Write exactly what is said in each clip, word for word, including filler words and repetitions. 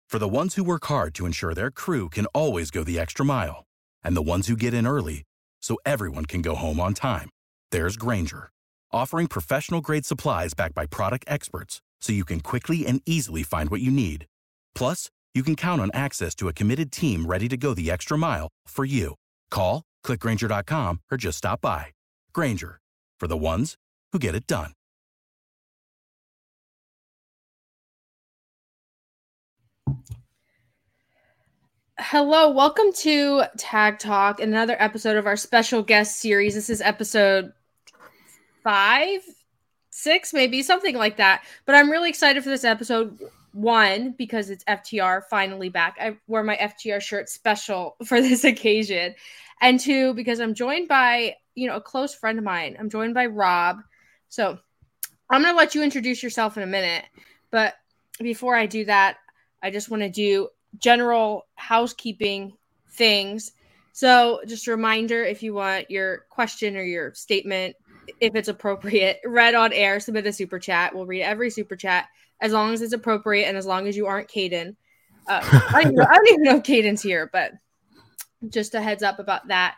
For the ones who work hard to ensure their crew can always go the extra mile, and the ones who get in early so everyone can go home on time, there's Grainger, offering professional-grade supplies backed by product experts so you can quickly and easily find what you need. Plus, you can count on access to a committed team ready to go the extra mile for you. Call, click Grainger dot com, or just stop by. Grainger, for the ones who get it done. Hello, welcome to Tag Talk, another episode of our special guest series. This is episode five, six, maybe, something like that. But I'm really excited for this episode. One, because it's F T R finally back. I wore my F T R shirt special for this occasion. And two, because I'm joined by, you know, a close friend of mine. I'm joined by Rob. So I'm going to let you introduce yourself in a minute. But before I do that, I just want to do general housekeeping things. So just a reminder, if you want your question or your statement, if it's appropriate, read on air, submit a super chat. We'll read every super chat as long as it's appropriate and as long as you aren't Caden. Uh, I, don't even know, I don't even know if Caden's here, but just a heads up about that.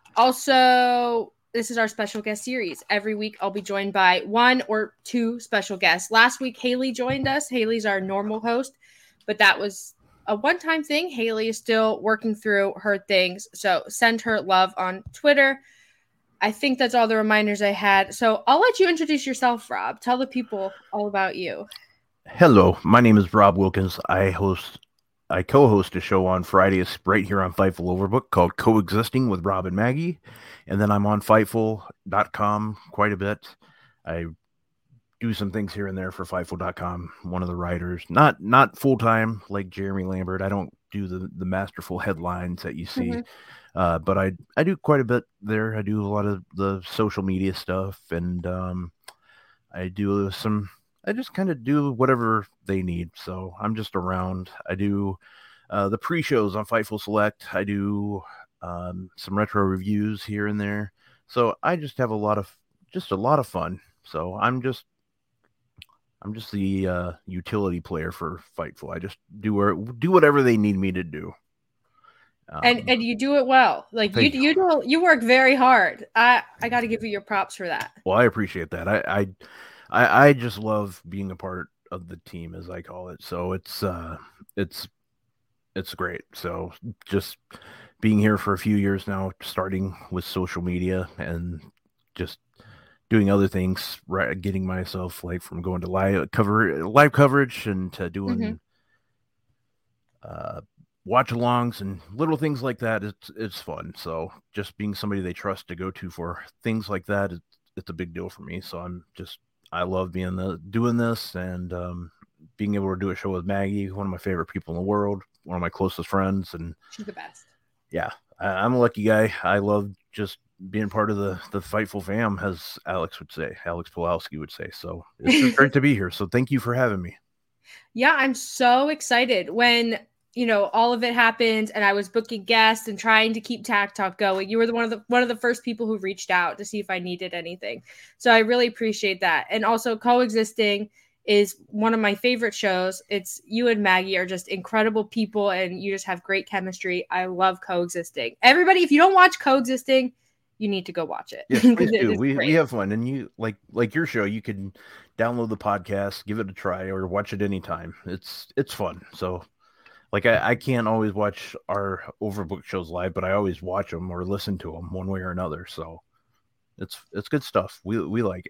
Also, this is our special guest series. Every week I'll be joined by one or two special guests. Last week, Haley joined us. Haley's our normal host, but that was a one-time thing. Haley is still working through her things, so send her love on Twitter. I think that's all the reminders I had. So I'll let you introduce yourself, Rob. Tell the people all about you. Hello, my name is Rob Wilkins. I host, I co-host a show on Fridays right here on Fightful Overbook called Coexisting with Rob and Maggie, and then I'm on Fightful dot com quite a bit. I do some things here and there for Fightful dot com. One of the writers, not not full time like Jeremy Lambert. I don't do the the masterful headlines that you see, mm-hmm. uh, but I I do quite a bit there. I do a lot of the social media stuff, and um, I do some. I just kind of do whatever they need. So I'm just around. I do uh, the pre-shows on Fightful Select. I do um, some retro reviews here and there. So I just have a lot of just a lot of fun. So I'm just I'm just the uh, utility player for Fightful. I just do do whatever they need me to do. Um, and and you do it well. Like you you, you do you work very hard. I I got to give you your props for that. Well, I appreciate that. I. I I, I just love being a part of the team, as I call it. So it's uh, it's it's great. So just being here for a few years now, starting with social media and just doing other things, right? Getting myself like from going to live cover live coverage and to doing mm-hmm. uh, watch-alongs and little things like that. It's it's fun. So just being somebody they trust to go to for things like that, it's, it's a big deal for me. So I'm just. I love being the doing this and um, being able to do a show with Maggie, one of my favorite people in the world, one of my closest friends, and she's the best. Yeah, I, I'm a lucky guy. I love just being part of the the Fightful fam, as Alex would say, Alex Pulowski would say. So it's just great to be here. So thank you for having me. Yeah, I'm so excited when. You know, all of it happened and I was booking guests and trying to keep Tag Talk going. You were the one of the one of the first people who reached out to see if I needed anything. So I really appreciate that. And also Coexisting is one of my favorite shows. It's you and Maggie are just incredible people and you just have great chemistry. I love Coexisting. Everybody, if you don't watch Coexisting, you need to go watch it. Yes, please do. We we have fun. And you like like your show, you can download the podcast, give it a try, or watch it anytime. It's it's fun. So Like, I, I can't always watch our Overbook shows live, but I always watch them or listen to them one way or another. So it's it's good stuff. We we like it.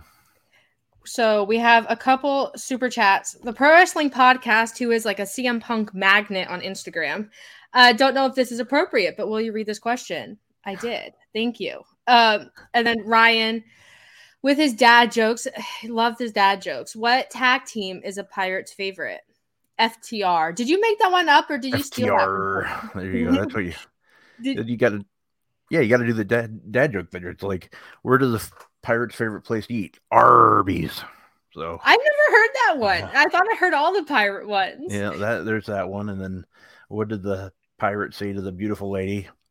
So we have a couple super chats. The Pro Wrestling Podcast, who is like a C M Punk magnet on Instagram. I uh, don't know if this is appropriate, but will you read this question? I did. Thank you. Um, and then Ryan, with his dad jokes, he loved his dad jokes. What tag team is a Pirate's favorite? F T R. Did you make that one up or did you F T R. Steal that? There you go. That's what you did. You got to, yeah, you got to do the dad, dad joke there. It's like, where does a pirate's favorite place to eat? Arby's. So I've never heard that one. I thought I heard all the pirate ones. Yeah, that there's that one. And then what did the pirate say to the beautiful lady?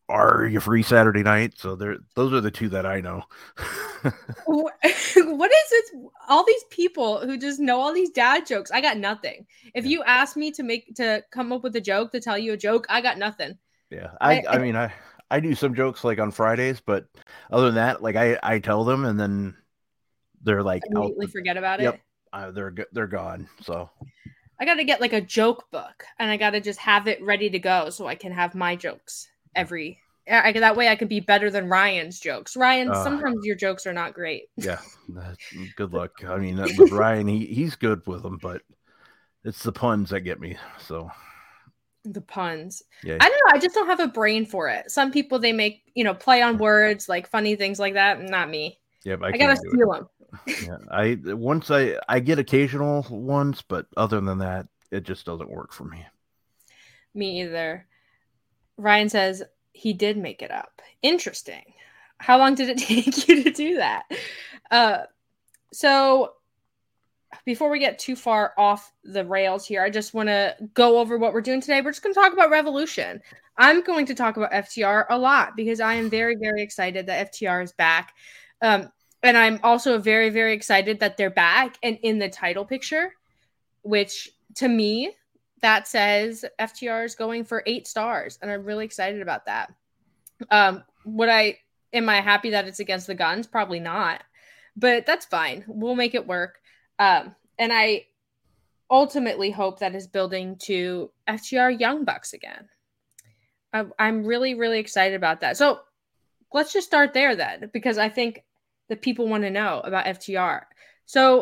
Are You Free Saturday Night? So there, those are the two that I know. What is it? All these people who just know all these dad jokes. I got nothing. If Yeah. you ask me to make to come up with a joke to tell you a joke, I got nothing. Yeah, I, I, I mean, I, I do some jokes like on Fridays, but other than that, like I, I tell them, and then they're like immediately out. forget about Yep, it. uh, they're they're gone. So I got to get like a joke book, and I got to just have it ready to go so I can have my jokes every. I, that way I can be better than Ryan's jokes. Ryan, uh, sometimes your jokes are not great. Yeah, good luck. I mean, with Ryan, he he's good with them, but it's the puns that get me. So the puns. Yeah, I don't know. I just don't have a brain for it. Some people they make you know play on words like funny things like that. Not me. Yeah, I, I gotta steal them. Yeah, I once I I get occasional ones, but other than that, it just doesn't work for me. Me either. Ryan says he did make it up. Interesting. How long did it take you to do that? Uh, so before we get too far off the rails here, I just want to go over what we're doing today. We're just going to talk about Revolution. I'm going to talk about F T R a lot because I am very, very excited that F T R is back. Um, and I'm also very, very excited that they're back and in the title picture, which to me, that says F T R is going for eight stars. And I'm really excited about that. Um, would I, am I happy that it's against the Guns? Probably not, but that's fine. We'll make it work. Um, and I ultimately hope that is building to F T R Young Bucks again. I, I'm really, really excited about that. So let's just start there then, because I think the people want to know about F T R. So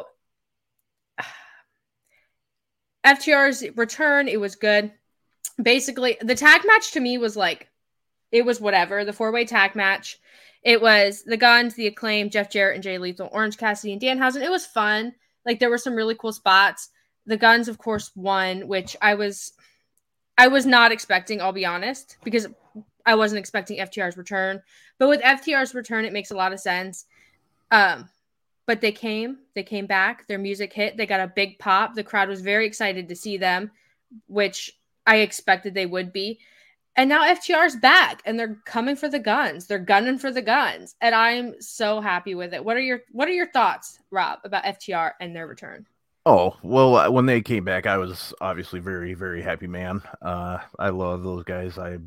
F T R's return, it was good. Basically, the tag match to me was like, it was whatever. The four-way tag match. It was the Guns, the Acclaim, Jeff Jarrett, and Jay Lethal, Orange Cassidy, and Danhausen. It was fun. Like, there were some really cool spots. The Guns, of course, won, which I was I was not expecting, I'll be honest, because I wasn't expecting F T R's return. But with F T R's return, it makes a lot of sense. Um, but they came. They came back. Their music hit. They got a big pop. The crowd was very excited to see them, which I expected they would be. And now F T R's back, and they're coming for the Guns. They're gunning for the Guns, and I'm so happy with it. What are your What are your thoughts, Rob, about F T R and their return? Oh, well, when they came back, I was obviously very, very happy, man. Uh, I love those guys. I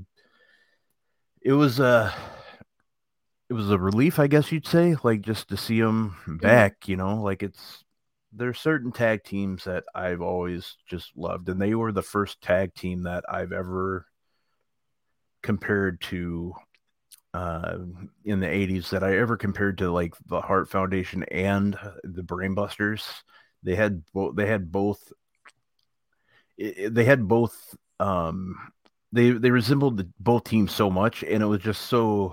it was a it was a relief, I guess you'd say, like just to see them back. Mm-hmm. You know, like it's there's certain tag teams that I've always just loved, and they were the first tag team that I've ever compared to uh in the eighties that I ever compared to like the Heart Foundation and the Brainbusters. They had both they had both it, they had both um they they resembled the, both teams so much, and it was just so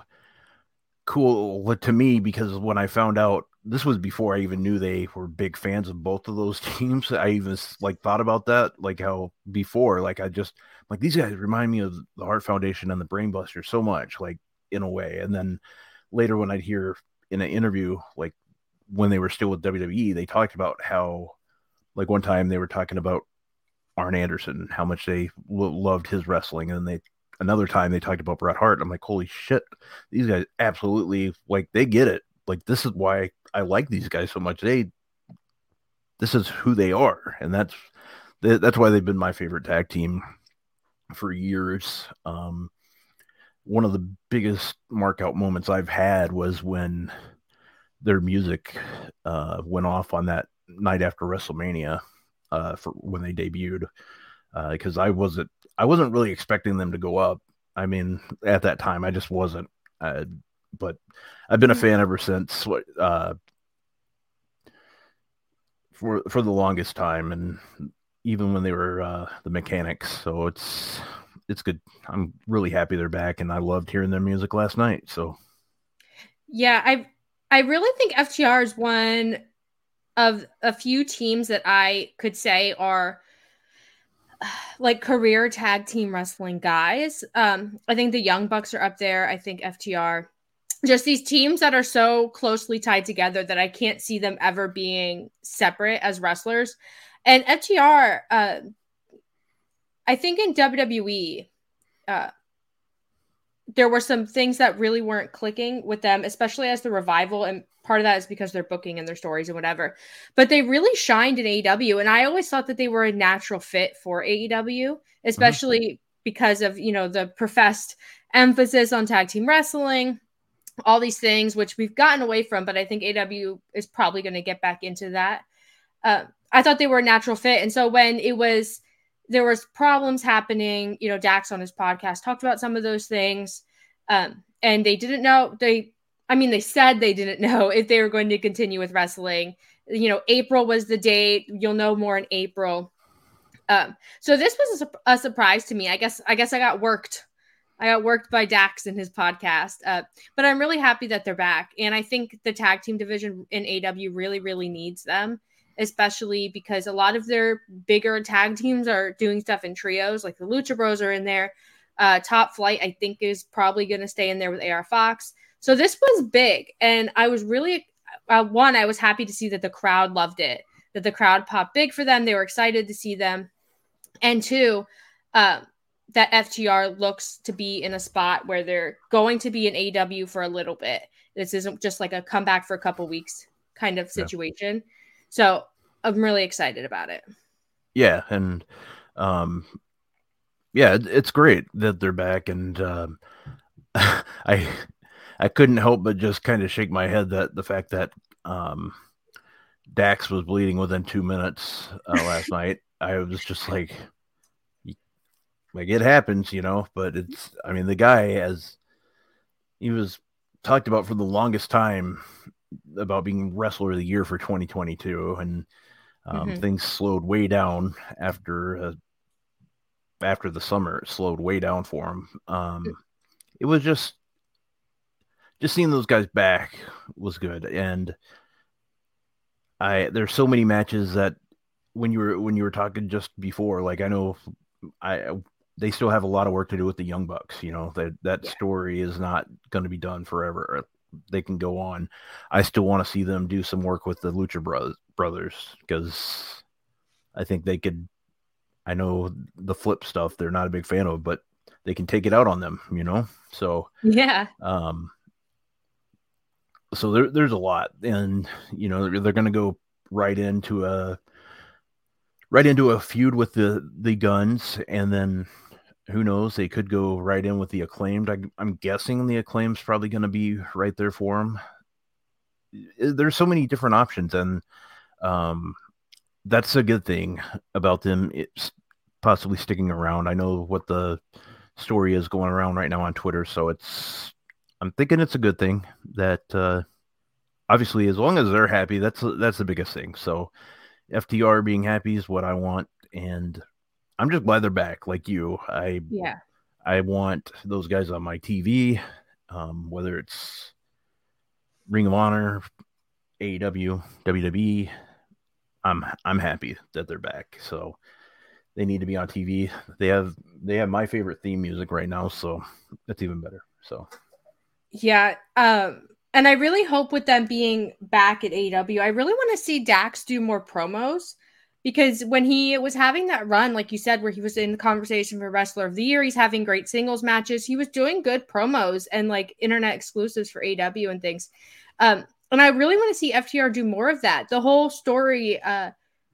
cool to me because when I found out, this was before I even knew they were big fans of both of those teams. I even like thought about that, like how before, like I just like these guys remind me of the Heart Foundation and the Brainbusters so much, like in a way. And then later when I'd hear in an interview, like when they were still with W W E, they talked about how, like one time they were talking about Arn Anderson, how much they lo- loved his wrestling, and they another time they talked about Bret Hart. I'm like, holy shit, these guys absolutely like they get it. Like this is why I like these guys so much. They, this is who they are, and that's that's why they've been my favorite tag team for years. Um, one of the biggest mark-out moments I've had was when their music uh, went off on that night after WrestleMania uh, for when they debuted, because uh, I wasn't I wasn't really expecting them to go up. I mean, at that time, I just wasn't. Uh, but I've been a fan ever since. Uh, for for the longest time, and even when they were uh, the Mechanics. So it's it's good. I'm really happy they're back, and I loved hearing their music last night. So yeah, I I really think F T R is one of a few teams that I could say are like career tag team wrestling guys. Um, I think the Young Bucks are up there. I think F T R, just these teams that are so closely tied together that I can't see them ever being separate as wrestlers. And F T R, uh, I think in W W E, uh, there were some things that really weren't clicking with them, especially as the Revival. And part of that is because they're booking and their stories and whatever. But they really shined in A E W. And I always thought that they were a natural fit for A E W, especially mm-hmm. because of, you know, the professed emphasis on tag team wrestling, all these things, which we've gotten away from. But I think A E W is probably going to get back into that. Uh, I thought they were a natural fit. And so when it was, there was problems happening, you know, Dax on his podcast talked about some of those things. Um, and they didn't know, they, I mean, they said they didn't know if they were going to continue with wrestling. You know, April was the date. You'll know more in April. Um, so this was a, a surprise to me. I guess, I guess I got worked. I got worked by Dax in his podcast. Uh, but I'm really happy that they're back. And I think the tag team division in A E W really, really needs them, especially because a lot of their bigger tag teams are doing stuff in trios, like the Lucha Bros are in there. Uh, Top Flight, I think, is probably going to stay in there with A R Fox. So this was big. And I was really, uh, one, I was happy to see that the crowd loved it, that the crowd popped big for them. They were excited to see them. And two, uh, that F T R looks to be in a spot where they're going to be in A E W for a little bit. This isn't just like a comeback for a couple weeks kind of situation. Yeah. So I'm really excited about it. Yeah. And, um, yeah, it's great that they're back. And, um, I, I couldn't help but just kind of shake my head that the fact that, um, Dax was bleeding within two minutes uh, last night. I was just like, like it happens, you know, but it's, I mean, the guy has, he was talked about for the longest time about being wrestler of the year for twenty twenty-two. And, Um, mm-hmm. things slowed way down after uh, after the summer. It slowed way down for him. Um, it was just just seeing those guys back was good, and I there's so many matches that when you were when you were talking just before, like I know I they still have a lot of work to do with the Young Bucks. You know that that yeah. story is not going to be done forever. They can go on. I still want to see them do some work with the Lucha Bros. brothers because I think they could. I know the flip stuff they're not a big fan of, but they can take it out on them, you know. So yeah. Um. So there, there's a lot, and you know they're, they're going to go right into a right into a feud with the the Guns, and then who knows, they could go right in with the Acclaimed. I, I'm guessing the Acclaimed's probably going to be right there for them. There's so many different options, and um, that's a good thing about them. It's possibly sticking around. I know what the story is going around right now on Twitter, so it's. I'm thinking it's a good thing that uh, obviously, as long as they're happy, that's that's the biggest thing. So F T R being happy is what I want, and I'm just glad they're back. Like you, I yeah, I want those guys on my T V, um, whether it's Ring of Honor, A E W, W W E. I'm I'm happy that they're back. So they need to be on T V. They have they have my favorite theme music right now, so that's even better. So yeah, um, and I really hope with them being back at A E W, I really want to see Dax do more promos. Because when he was having that run, like you said, where he was in the conversation for Wrestler of the Year, he's having great singles matches. He was doing good promos and like internet exclusives for A E W and things. Um, and I really want to see F T R do more of that. The whole story uh,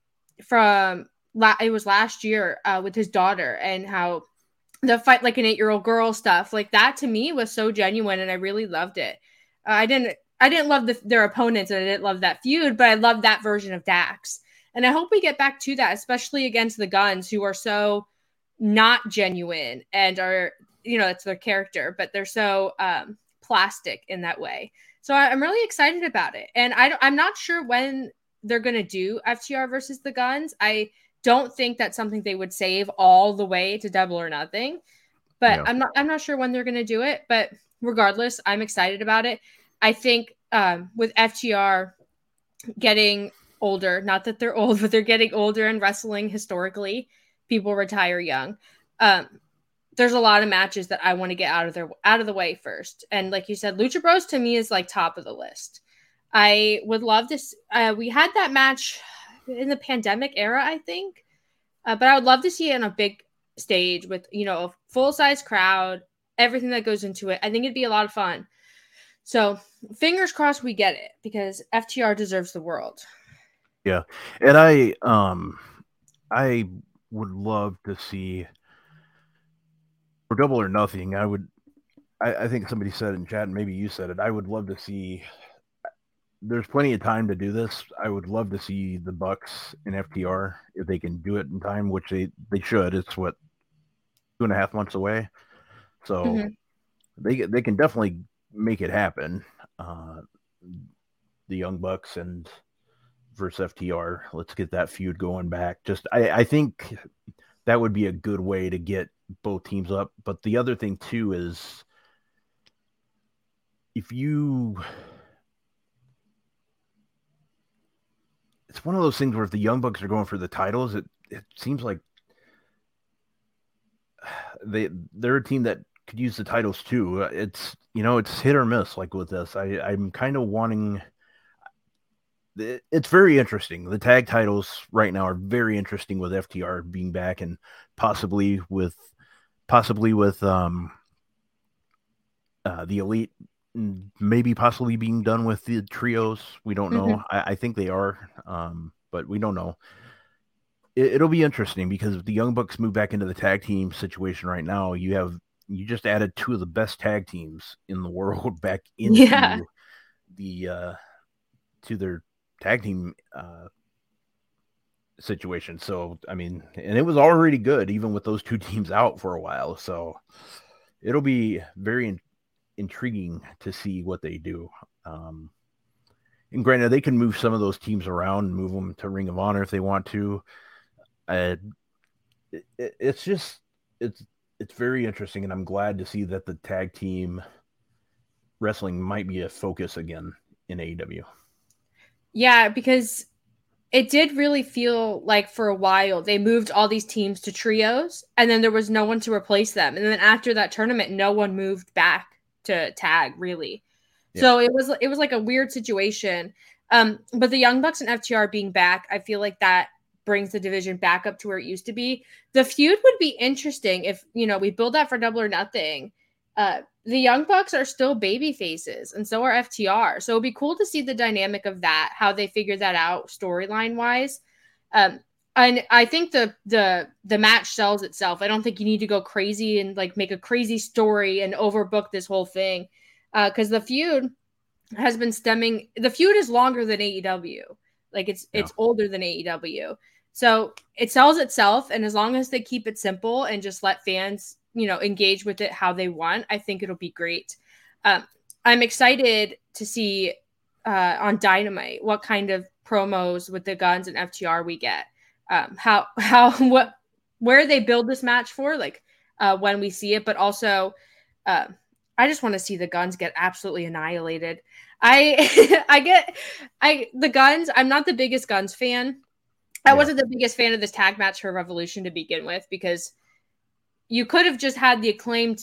from la- it was last year uh, with his daughter and how the fight like an eight-year-old girl stuff like that to me was so genuine, and I really loved it. Uh, I didn't I didn't love the, their opponents, and I didn't love that feud, but I loved that version of Dax. And I hope we get back to that, especially against the Guns, who are so not genuine and are, you know, it's their character, but they're so um, plastic in that way. So I, I'm really excited about it. And I, I'm not sure when they're going to do F T R versus the Guns. I don't think that's something they would save all the way to Double or Nothing. But yeah. I'm not I'm not sure when they're going to do it. But regardless, I'm excited about it. I think um, with F T R getting older, not that they're old, but they're getting older and wrestling historically. People retire young. Um, there's a lot of matches that I want to get out of their out of the way first. And like you said, Lucha Bros to me is like top of the list. I would love to. Uh, we had that match in the pandemic era, I think, uh, but I would love to see it on a big stage with, you know, a full size crowd, everything that goes into it. I think it'd be a lot of fun. So fingers crossed we get it, because F T R deserves the world. Yeah. And I um I would love to see, for Double or Nothing, I would I, I think somebody said it in chat, and maybe you said it. I would love to see, there's plenty of time to do this. I would love to see the Bucks and F T R, if they can do it in time, which they, they should. It's what, two and a half months away. So mm-hmm. they they can definitely make it happen. Uh, the Young Bucks and versus F T R. Let's get that feud going back. Just I, I think that would be a good way to get both teams up. But the other thing too is, if you, it's one of those things where if the Young Bucks are going for the titles, it it seems like they they're a team that could use the titles too. It's, you know, it's hit or miss like with this. I I'm kind of wanting. It's very interesting. The tag titles right now are very interesting, with F T R being back, and possibly with possibly with um uh, the Elite, maybe possibly being done with the trios. We don't know. Mm-hmm. I, I think they are, um, but we don't know. It, it'll be interesting, because if the Young Bucks move back into the tag team situation right now, you have you just added two of the best tag teams in the world back into yeah. the uh, to their tag team uh, situation. So, I mean, and it was already good, even with those two teams out for a while. So it'll be very in- intriguing to see what they do. Um, and granted, they can move some of those teams around and move them to Ring of Honor if they want to. Uh, it, it, it's just, it's, it's very interesting. And I'm glad to see that the tag team wrestling might be a focus again in A E W. Yeah, because it did really feel like for a while they moved all these teams to trios, and then there was no one to replace them. And then after that tournament, no one moved back to tag, really. Yeah. So it was it was like a weird situation. Um, but the Young Bucks and F T R being back, I feel like that brings the division back up to where it used to be. The feud would be interesting if, you know, we build that for Double or Nothing. Uh, the Young Bucks are still baby faces, and so are F T R. So it'd be cool to see the dynamic of that, how they figure that out storyline wise. Um, and I think the the the match sells itself. I don't think you need to go crazy and like make a crazy story and overbook this whole thing, because uh, the feud has been stemming. The feud is longer than A E W. Like it's yeah. it's older than A E W. So it sells itself, and as long as they keep it simple and just let fans, you know, engage with it how they want, I think it'll be great. Um, I'm excited to see uh, on Dynamite what kind of promos with the Guns and F T R we get. Um, how how what where they build this match for, like uh, when we see it, but also uh, I just want to see the Guns get absolutely annihilated. I I get I the Guns. I'm not the biggest Guns fan. I yeah. wasn't the biggest fan of this tag match for Revolution to begin with, because you could have just had the Acclaimed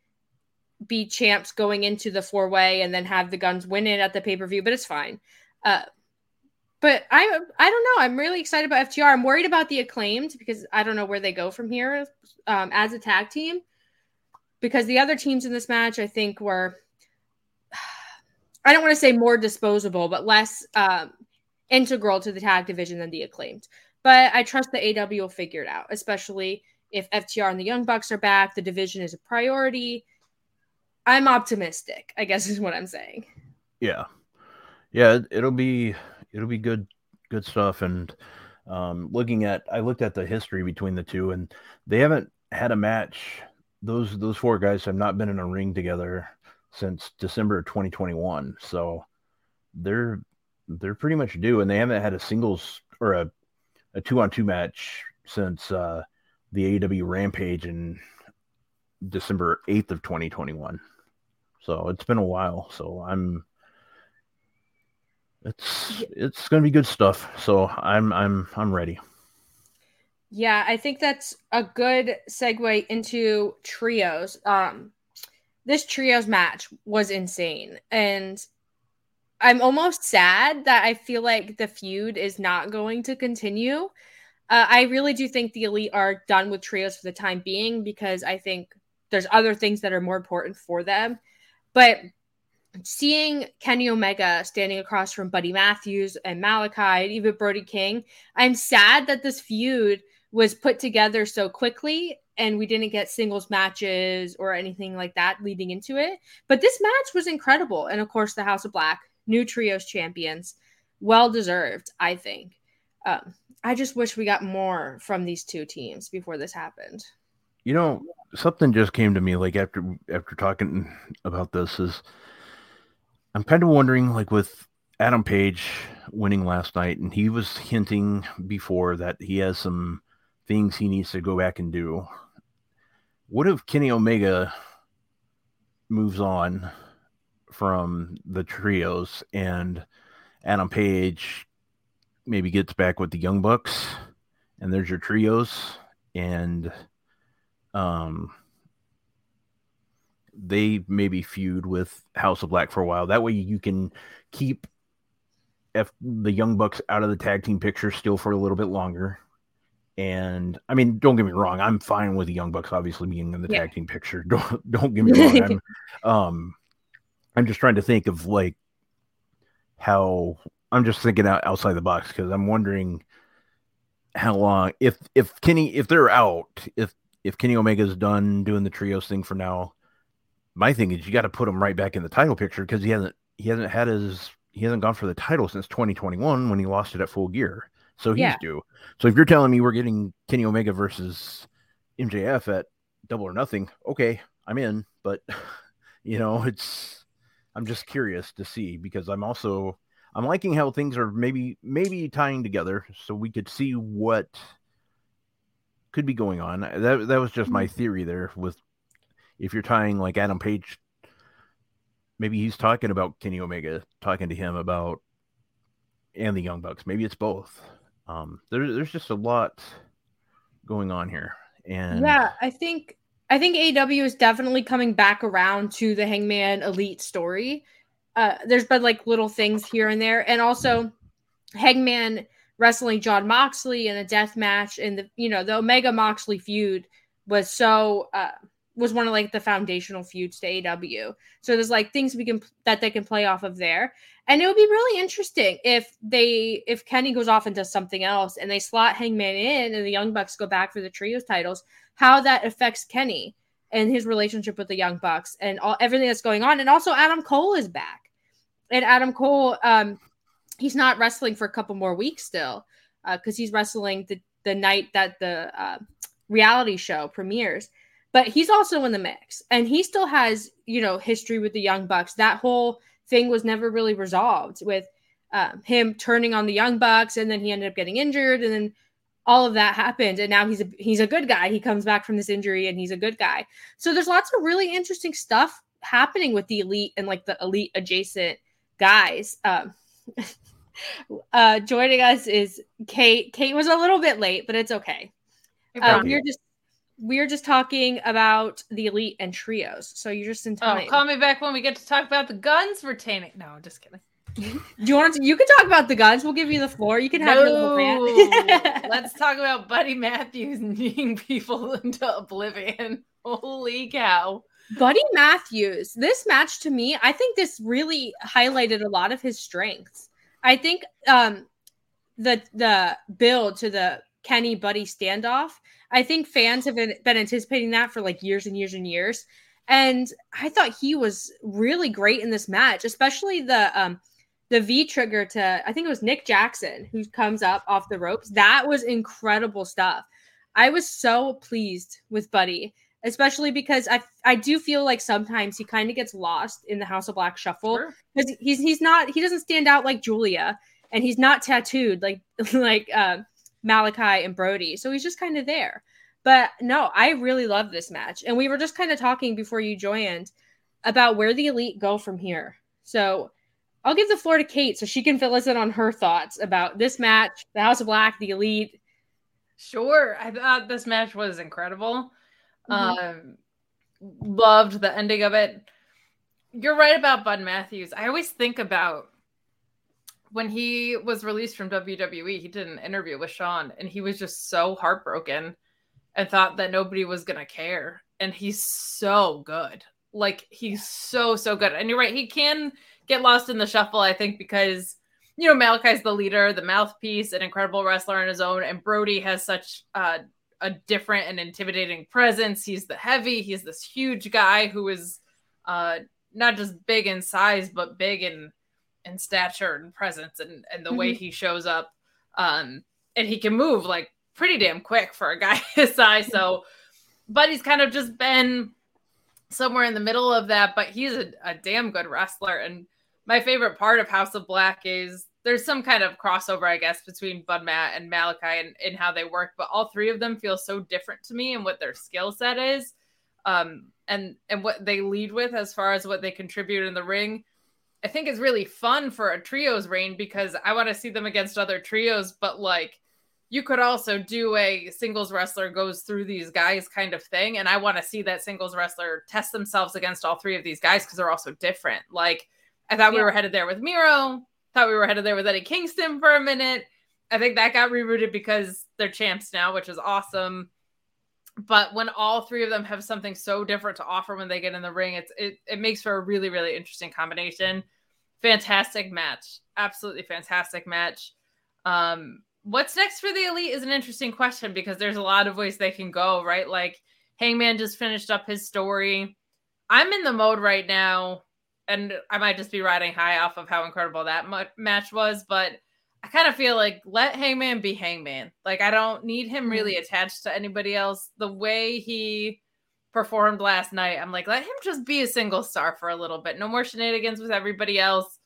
be champs going into the four-way and then have the Guns win it at the pay-per-view, but it's fine. Uh, but I I don't know. I'm really excited about F T R. I'm worried about the Acclaimed, because I don't know where they go from here um, as a tag team, because the other teams in this match, I think, were, I don't want to say more disposable, but less um, integral to the tag division than the Acclaimed. But I trust the A E W will figure it out, especially if F T R and the Young Bucks are back. The division is a priority. I'm optimistic, I guess is what I'm saying. Yeah. Yeah, it'll be it'll be good good stuff. And um, looking at I looked at the history between the two, and they haven't had a match. Those those four guys have not been in a ring together since December of twenty twenty-one. So they're they're pretty much due, and they haven't had a singles or a, a two-on-two match since uh, the A E W Rampage in December eighth of twenty twenty-one. So it's been a while. So I'm it's it's gonna be good stuff. So I'm I'm I'm ready. Yeah, I think that's a good segue into trios. Um this trios match was insane, and I'm almost sad that I feel like the feud is not going to continue. Uh, I really do think the Elite are done with trios for the time being, because I think there's other things that are more important for them. But seeing Kenny Omega standing across from Buddy Matthews and Malachi and even Brody King, I'm sad that this feud was put together so quickly and we didn't get singles matches or anything like that leading into it. But this match was incredible. And of course, the House of Black, new trios champions, well deserved, I think. Um, I just wish we got more from these two teams before this happened. You know, something just came to me like after after talking about this is I'm kind of wondering, like with Adam Page winning last night, and he was hinting before that he has some things he needs to go back and do. What if Kenny Omega moves on from the trios and Adam Page maybe gets back with the Young Bucks, and there's your trios, and um. they maybe feud with House of Black for a while. That way you can keep F- the Young Bucks out of the tag team picture still for a little bit longer. And I mean, don't get me wrong, I'm fine with the Young Bucks obviously being in the yeah. tag team picture. Don't don't get me wrong. I'm um I'm just trying to think of like how I'm just thinking out outside the box because I'm wondering how long if if Kenny if they're out, if if Kenny Omega's done doing the trios thing for now. My thing is you got to put him right back in the title picture because he hasn't he hasn't had his he hasn't gone for the title since twenty twenty-one when he lost it at Full Gear. So he's yeah. due. So if you're telling me we're getting Kenny Omega versus M J F at Double or Nothing, okay, I'm in. But you know, it's I'm just curious to see because I'm also I'm liking how things are maybe maybe tying together so we could see what could be going on. That that was just my theory there with. If you're tying like Adam Page, maybe he's talking about Kenny Omega, talking to him about, and the Young Bucks. Maybe it's both. Um, there, there's just a lot going on here. And yeah, I think I think A E W is definitely coming back around to the Hangman Elite story. Uh, there's been like little things here and there, and also Hangman wrestling Jon Moxley in a death match, and the you know the Omega Moxley feud was so. Uh, was one of like the foundational feuds to A E W. So there's like things we can that they can play off of there. And it would be really interesting if they if Kenny goes off and does something else and they slot Hangman in and the Young Bucks go back for the trios titles, how that affects Kenny and his relationship with the Young Bucks and all everything that's going on. And also Adam Cole is back. And Adam Cole, um, he's not wrestling for a couple more weeks still because uh, he's wrestling the, the night that the uh, reality show premieres. But he's also in the mix, and he still has, you know, history with the Young Bucks. That whole thing was never really resolved with um, him turning on the Young Bucks, and then he ended up getting injured, and then all of that happened, and now he's a he's a good guy. He comes back from this injury, and he's a good guy. So there's lots of really interesting stuff happening with the Elite and like the Elite adjacent guys. Um, uh, joining us is Kate. Kate was a little bit late, but it's okay. Um, you're just. We're just talking about the Elite and trios. So you're just in time. Oh, call me back when we get to talk about the Guns retaining. No, I'm just kidding. Do you want to? You can talk about the Guns. We'll give you the floor. You can have no, your little rant. Let's talk about Buddy Matthews kneeing people into oblivion. Holy cow. Buddy Matthews. This match to me, I think this really highlighted a lot of his strengths. I think um, the the build to the Kenny Buddy standoff, I think fans have been, been anticipating that for like years and years and years. And I thought he was really great in this match, especially the um, the V trigger to, I think it was Nick Jackson, who comes up off the ropes. That was incredible stuff. I was so pleased with Buddy, especially because I I do feel like sometimes he kind of gets lost in the House of Black shuffle because sure. he's he's not he doesn't stand out like Julia, and he's not tattooed like like uh, Malachi and Brody, so he's just kind of there. But no, I really love this match, and we were just kind of talking before you joined about where the Elite go from here. So I'll give the floor to Kate so she can fill us in on her thoughts about this match, the House of Black, the Elite. Sure, I thought this match was incredible. Mm-hmm. Um, loved the ending of it. You're right about Bud Matthews. I always think about when he was released from W W E, he did an interview with Sean, and he was just so heartbroken. and thought that nobody was going to care. And he's so good. Like, he's so, so good. And you're right. He can get lost in the shuffle, I think, because, you know, Malakai's the leader, the mouthpiece, an incredible wrestler on his own. And Brody has such uh, a different and intimidating presence. He's the heavy. He's this huge guy who is uh, not just big in size, but big in, in stature and presence and, and the mm-hmm. way he shows up. Um, and he can move, like, pretty damn quick for a guy his size. So, but he's kind of just been somewhere in the middle of that, but he's a, a damn good wrestler. And my favorite part of House of Black is there's some kind of crossover, I guess, between Bud Matt and Malakai and, and how they work, but all three of them feel so different to me and what their skill set is, um, and, and what they lead with as far as what they contribute in the ring. I think is really fun for a trios reign because I want to see them against other trios, but like, you could also do a singles wrestler goes through these guys kind of thing. And I want to see that singles wrestler test themselves against all three of these guys because they're all so different. Like, I thought yeah. we were headed there with Miro. Thought we were headed there with Eddie Kingston for a minute. I think that got rerouted because they're champs now, which is awesome. But when all three of them have something so different to offer when they get in the ring, it's it, it makes for a really, really interesting combination. Fantastic match. Absolutely fantastic match. Um, What's next for the Elite is an interesting question because there's a lot of ways they can go, right? Like Hangman just finished up his story. I'm in the mode right now, and I might just be riding high off of how incredible that mu- match was, but I kind of feel like let Hangman be Hangman. Like I don't need him really attached to anybody else. The way he performed last night, I'm like, let him just be a single star for a little bit. No more shenanigans with everybody else.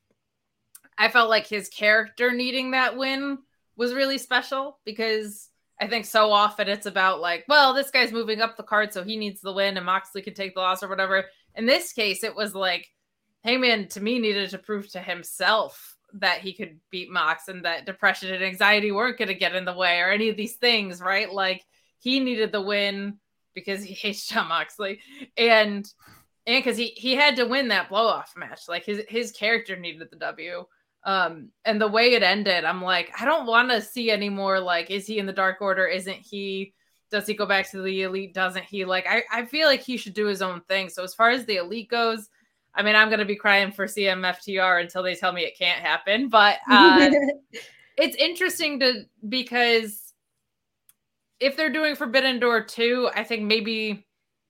I felt like his character needing that win was really special because I think so often it's about like, well, this guy's moving up the card, so he needs the win and Moxley can take the loss or whatever. In this case, it was like Hangman to me needed to prove to himself that he could beat Mox and that depression and anxiety weren't going to get in the way or any of these things, right? Like he needed the win because he hates Jon Moxley and and because he, he had to win that blow-off match. Like his, his character needed the W. Um, and the way it ended, I'm like, I don't want to see any more. Like, is he in the Dark Order? Isn't he? Does he go back to the Elite? Doesn't he? Like, I, I feel like he should do his own thing. So as far as the Elite goes, I mean, I'm going to be crying for C M F T R until they tell me it can't happen. But uh, it's interesting to because if they're doing Forbidden Door two, I think maybe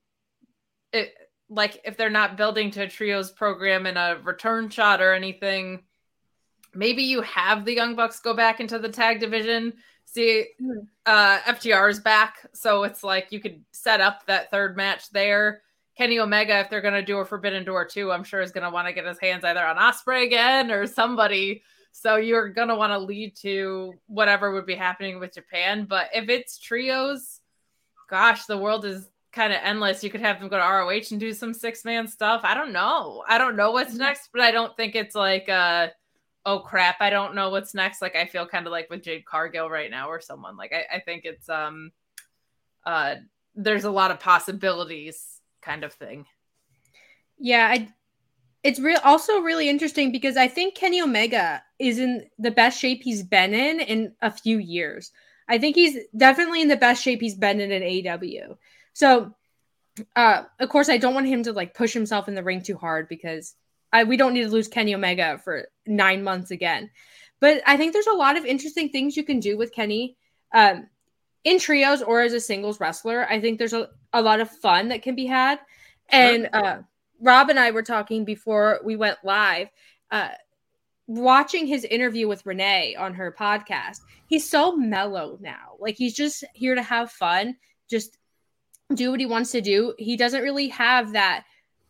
it like if they're not building to a trios program and a return shot or anything. Maybe you have the Young Bucks go back into the tag division. See, uh, F T R is back. So it's like you could set up that third match there. Kenny Omega, if they're going to do a Forbidden Door too, I'm sure is going to want to get his hands either on Ospreay again or somebody. So you're going to want to lead to whatever would be happening with Japan. But if it's trios, gosh, the world is kind of endless. You could have them go to R O H and do some six-man stuff. I don't know. I don't know what's next, but I don't think it's like... Uh, oh crap, I don't know what's next. Like I feel kind of like with Jade Cargill right now or someone. Like I, I think it's um uh there's a lot of possibilities kind of thing. Yeah, I it's real also really interesting because I think Kenny Omega is in the best shape he's been in in a few years. I think he's definitely in the best shape he's been in in A E W. So uh of course I don't want him to like push himself in the ring too hard because I, we don't need to lose Kenny Omega for nine months again. But I think there's a lot of interesting things you can do with Kenny um, in trios or as a singles wrestler. I think there's a, a lot of fun that can be had. And uh, Rob and I were talking before we went live, uh, watching his interview with Renee on her podcast. He's so mellow now. Like he's just here to have fun, just do what he wants to do. He doesn't really have that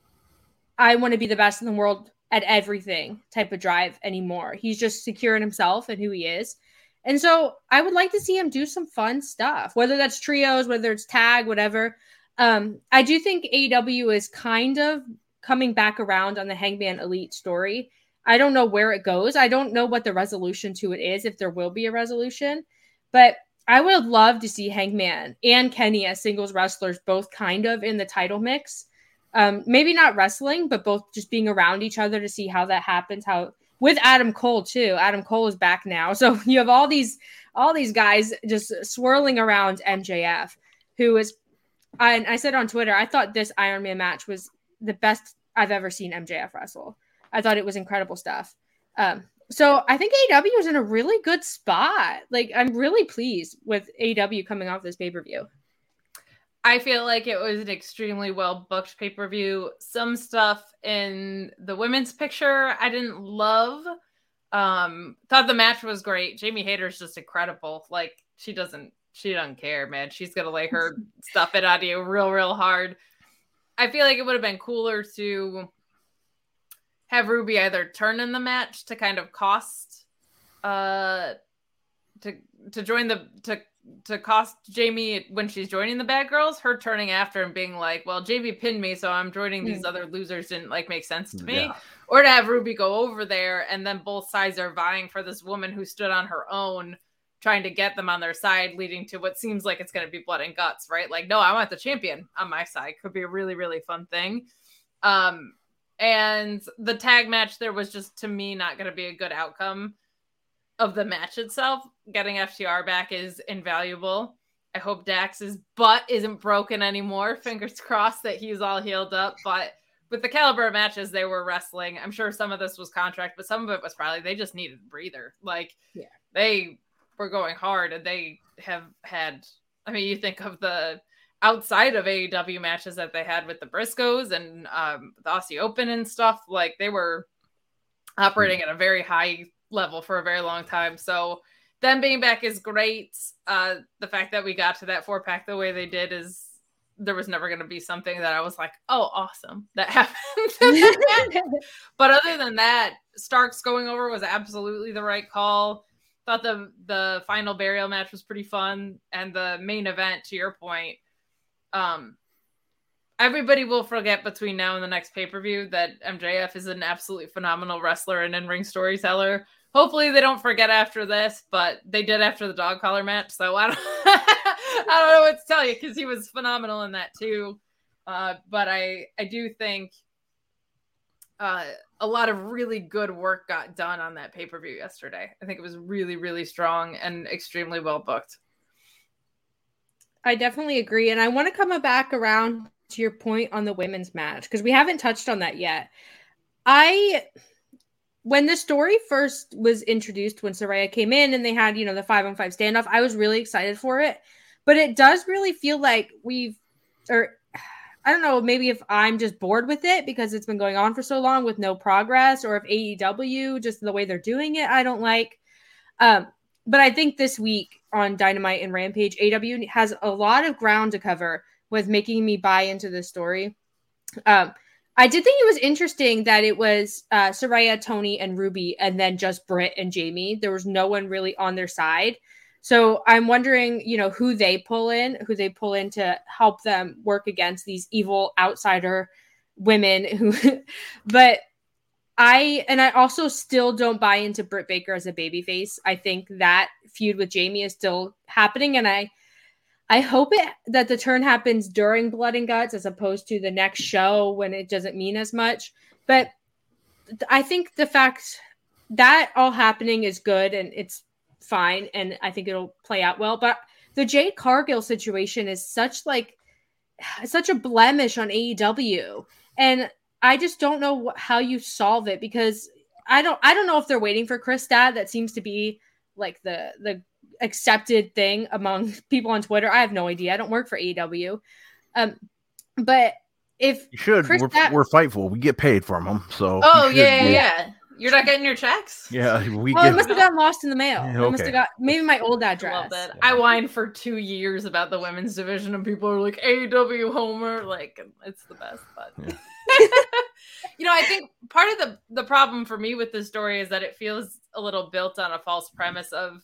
I want to be the best in the world at everything type of drive anymore. He's just secure in himself and who he is. And so I would like to see him do some fun stuff, whether that's trios, whether it's tag, whatever. Um, I do think A E W is kind of coming back around on the Hangman Elite story. I don't know where it goes. I don't know what the resolution to it is, if there will be a resolution, but I would love to see Hangman and Kenny as singles wrestlers, both kind of in the title mix. Um, maybe not wrestling, but both just being around each other to see how that happens. How with Adam Cole too. Adam Cole is back now, so you have all these all these guys just swirling around M J F. who was, I, and I said on Twitter, I thought this Iron Man match was the best I've ever seen M J F wrestle. I thought it was incredible stuff. Um, so I think A E W is in a really good spot. Like, I'm really pleased with A E W coming off this pay-per-view. I feel like it was an extremely well booked pay-per-view. Some stuff in the women's picture I didn't love. Um, thought the match was great. Jamie Hayter's just incredible. Like, she doesn't she doesn't care, man. She's gonna lay her stuff it on you real, real hard. I feel like it would have been cooler to have Ruby either turn in the match to kind of cost uh to to join the to to cost Jamie when she's joining the Bad Girls, her turning after and being like, well, Jamie pinned me, so I'm joining these mm. other losers didn't like make sense to me. Yeah. Or to have Ruby go over there and then both sides are vying for this woman who stood on her own, trying to get them on their side, leading to what seems like it's going to be blood and guts, right? Like, no, I want the champion on my side. Could be a really, really fun thing. Um, and the tag match there was just, to me, not going to be a good outcome of the match itself. Getting F T R back is invaluable. I hope Dax's butt isn't broken anymore. Fingers crossed that he's all healed up. But with the caliber of matches they were wrestling, I'm sure some of this was contract, but some of it was probably they just needed a breather. Like, yeah. They were going hard, and they have had, I mean, you think of the outside of A E W matches that they had with the Briscoes and um, the Aussie Open and stuff, like they were operating at a very high level for a very long time. So them being back is great. Uh, the fact that we got to that four pack the way they did is there was never going to be something that I was like, oh, awesome, that happened. But other than that, Starks going over was absolutely the right call. Thought the the final burial match was pretty fun, and the main event, to your point, um, everybody will forget between now and the next pay-per-view that M J F is an absolutely phenomenal wrestler and in-ring storyteller. Hopefully they don't forget after this, but they did after the dog collar match, so I don't, I don't know what to tell you, because he was phenomenal in that too. Uh, but I, I do think uh, a lot of really good work got done on that pay-per-view yesterday. I think it was really, really strong and extremely well booked. I definitely agree. And I want to come back around to your point on the women's match, because we haven't touched on that yet. I... When the story first was introduced, when Saraya came in and they had, you know, the five on five standoff, I was really excited for it. But it does really feel like we've, or I don't know, maybe if I'm just bored with it because it's been going on for so long with no progress, or if A E W, just the way they're doing it, I don't like. Um, but I think this week on Dynamite and Rampage, A E W has a lot of ground to cover with making me buy into this story. Um, I did think it was interesting that it was uh, Saraya, Tony, and Ruby, and then just Britt and Jamie. There was no one really on their side. So I'm wondering, you know, who they pull in, who they pull in to help them work against these evil outsider women. Who, but I, and I also still don't buy into Britt Baker as a babyface. I think that feud with Jamie is still happening, and I, I hope it that the turn happens during Blood and Guts as opposed to the next show when it doesn't mean as much. But I think the fact that all happening is good and it's fine, and I think it'll play out well. But the Jade Cargill situation is such like such a blemish on A E W, and I just don't know wh- how you solve it, because I don't I don't know if they're waiting for Chris Stad. That seems to be like the the accepted thing among people on Twitter. I have no idea. I don't work for A E W. Um, but if you should, Chris we're, Stad- we're Fightful. We get paid from them. So oh yeah, yeah, yeah. You're not getting your checks? Yeah, we. Well, get... it must have gotten lost in the mail. Yeah, okay. It must have got maybe my old address. I love that. Yeah. I whined for two years about the women's division, and people are like, A E W Homer, like it's the best. But yeah. You know, I think part of the the problem for me with this story is that it feels a little built on a false premise of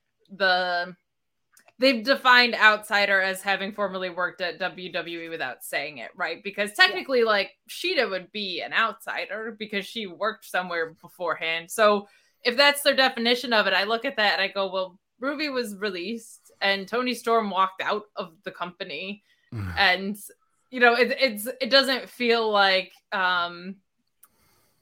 the they've defined outsider as having formerly worked at W W E without saying it, right? Because technically, yeah. like, Shida would be an outsider because she worked somewhere beforehand. So if that's their definition of it, I look at that and I go, well, Ruby was released and Toni Storm walked out of the company. Mm. And, you know, it, it's it doesn't feel like um,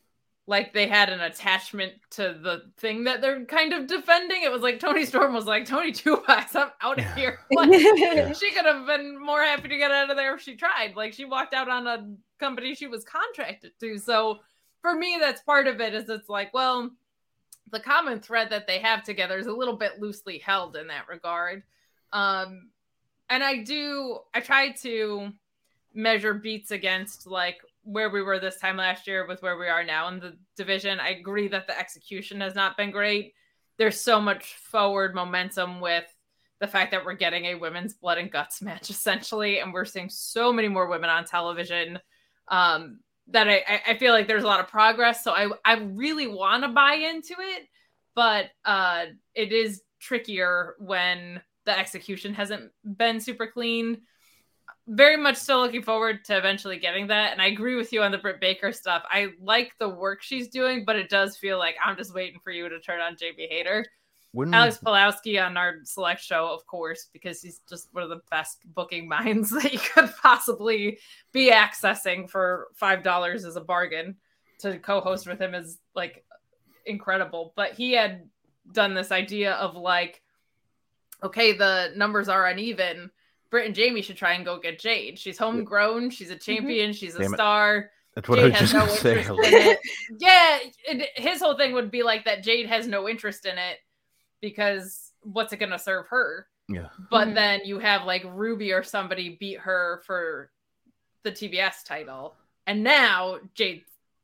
like they had an attachment to the thing that they're kind of defending. It was like Toni Storm was like, Tony Two Eyes, I'm out of here. Like, Yeah. she could have been more happy to get out of there if she tried. Like, she walked out on a company she was contracted to. So for me, that's part of it, is it's like, well, the common thread that they have together is a little bit loosely held in that regard. Um, and I do, I try to measure beats against like where we were this time last year with where we are now in the division. I agree that the execution has not been great. There's so much forward momentum with the fact that we're getting a women's blood and guts match essentially. And we're seeing so many more women on television um, that I, I feel like there's a lot of progress. So I, I really want to buy into it, but uh, it is trickier when the execution hasn't been super clean. Very much still looking forward to eventually getting that. And I agree with you on the Britt Baker stuff. I like the work she's doing, but it does feel like I'm just waiting for you to turn on Jamie Hayter. When... Alex Pulowski on our select show, of course, because he's just one of the best booking minds that you could possibly be accessing for five dollars as a bargain. To co-host with him is like incredible. But he had done this idea of like, okay, the numbers are uneven. Britt and Jamie should try and go get Jade. She's homegrown. She's a champion. She's a Damn star. It. That's what Jade I was just no going to say. It. Yeah, it, his whole thing would be like that Jade has no interest in it because what's it going to serve her? Yeah. But mm-hmm. then you have like Ruby or somebody beat her for the T B S title. And now Jade,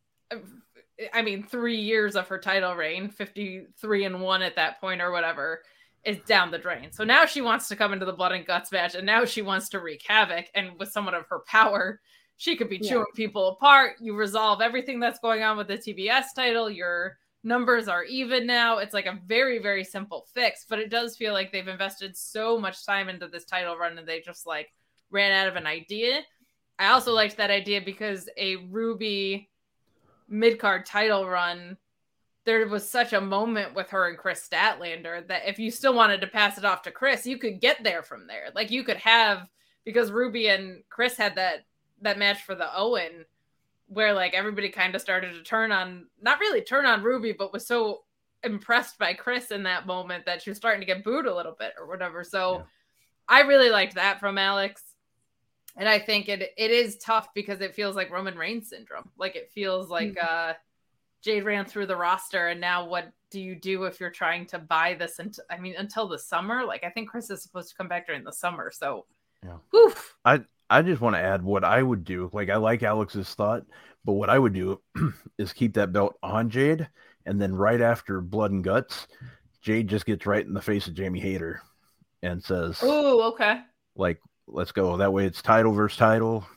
I mean, three years of her title reign, fifty-three and one at that point or whatever, is down the drain. So now she wants to come into the blood and guts match, and now she wants to wreak havoc. And with someone of her power, she could be chewing yeah. people apart. You resolve everything that's going on with the T B S title. Your numbers are even now. It's like a very, very simple fix, but it does feel like they've invested so much time into this title run and they just like ran out of an idea. I also liked that idea because a Ruby mid-card title run, there was such a moment with her and Chris Statlander that if you still wanted to pass it off to Chris, you could get there from there. Like you could have, because Ruby and Chris had that, that match for the Owen where like everybody kind of started to turn on, not really turn on Ruby, but was so impressed by Chris in that moment that she was starting to get booed a little bit or whatever. So yeah. I really liked that from Alex. And I think it it is tough because it feels like Roman Reigns syndrome. Like it feels like mm-hmm. uh, Jade ran through the roster, and now what do you do if you're trying to buy this? Into, I mean, until the summer. Like I think Chris is supposed to come back during the summer. So, yeah. Whew. I I just want to add what I would do. Like I like Alex's thought, but what I would do is keep that belt on Jade, and then right after Blood and Guts, Jade just gets right in the face of Jamie Hayter and says, "Oh, okay." Like. Let's go. That way it's title versus title,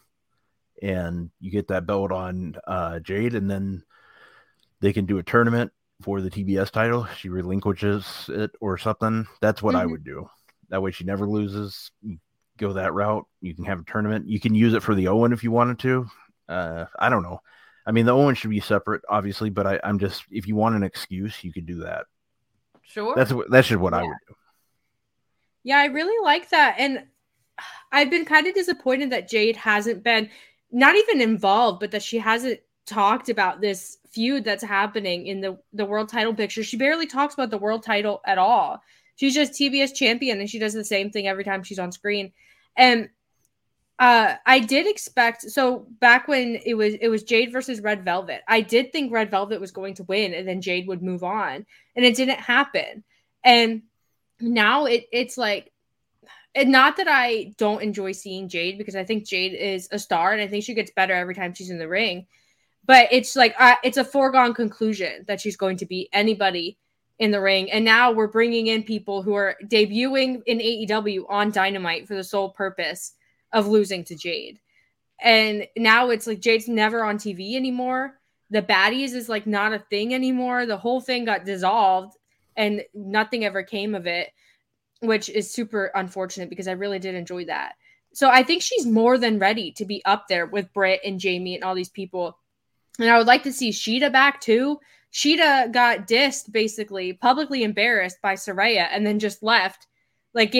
and you get that belt on uh, Jade, and then they can do a tournament for the T B S title. She relinquishes it or something. That's what mm-hmm. I would do. That way she never loses. You go that route. You can have a tournament. You can use it for the Owen if you wanted to. Uh, I don't know. I mean, the Owen should be separate, obviously, but I, I'm just, if you want an excuse, you could do that. Sure. That's, that's just what yeah. I would do. Yeah, I really like that. And I've been kind of disappointed that Jade hasn't been not even involved, but that she hasn't talked about this feud that's happening in the, the world title picture. She barely talks about the world title at all. She's just T B S champion and she does the same thing every time she's on screen. And uh, I did expect, so back when it was, it was Jade versus Red Velvet, I did think Red Velvet was going to win and then Jade would move on, and it didn't happen. And now it it's like, and not that I don't enjoy seeing Jade, because I think Jade is a star and I think she gets better every time she's in the ring. But it's like, uh, it's a foregone conclusion that she's going to beat anybody in the ring. And now we're bringing in people who are debuting in A E W on Dynamite for the sole purpose of losing to Jade. And now it's like Jade's never on T V anymore. The Baddies is like not a thing anymore. The whole thing got dissolved and nothing ever came of it, which is super unfortunate because I really did enjoy that. So I think she's more than ready to be up there with Britt and Jamie and all these people. And I would like to see Shida back too. Shida got dissed, basically publicly embarrassed by Saraya and then just left. Like gave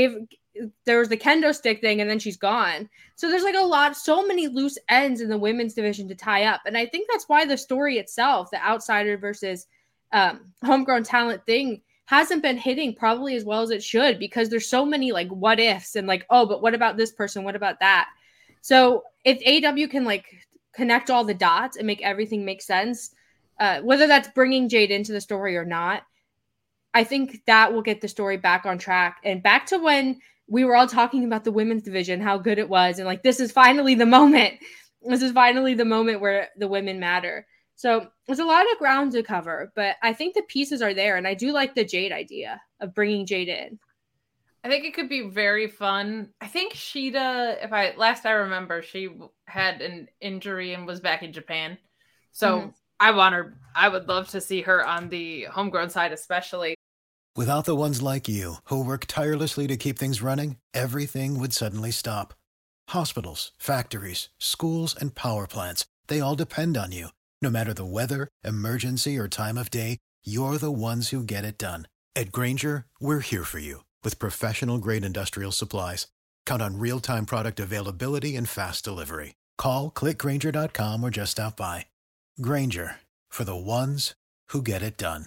there was the kendo stick thing, and then she's gone. So there's like a lot, so many loose ends in the women's division to tie up. And I think that's why the story itself, the outsider versus um, homegrown talent thing, hasn't been hitting probably as well as it should, because there's so many like what ifs and like, oh, but what about this person? What about that? So if A E W can like connect all the dots and make everything make sense, uh, whether that's bringing Jade into the story or not, I think that will get the story back on track and back to when we were all talking about the women's division, how good it was. And like, this is finally the moment. This is finally the moment where the women matter. So there's a lot of ground to cover, but I think the pieces are there. And I do like the Jade idea of bringing Jade in. I think it could be very fun. I think Shida, if I last I remember, she had an injury and was back in Japan. So mm-hmm. I want her, I would love to see her on the homegrown side, especially. Without the ones like you, who work tirelessly to keep things running, everything would suddenly stop. Hospitals, factories, schools, and power plants, they all depend on you. No matter the weather, emergency, or time of day, you're the ones who get it done. At Grainger, we're here for you with professional-grade industrial supplies. Count on real-time product availability and fast delivery. Call, click Grainger dot com, or just stop by. Grainger, for the ones who get it done.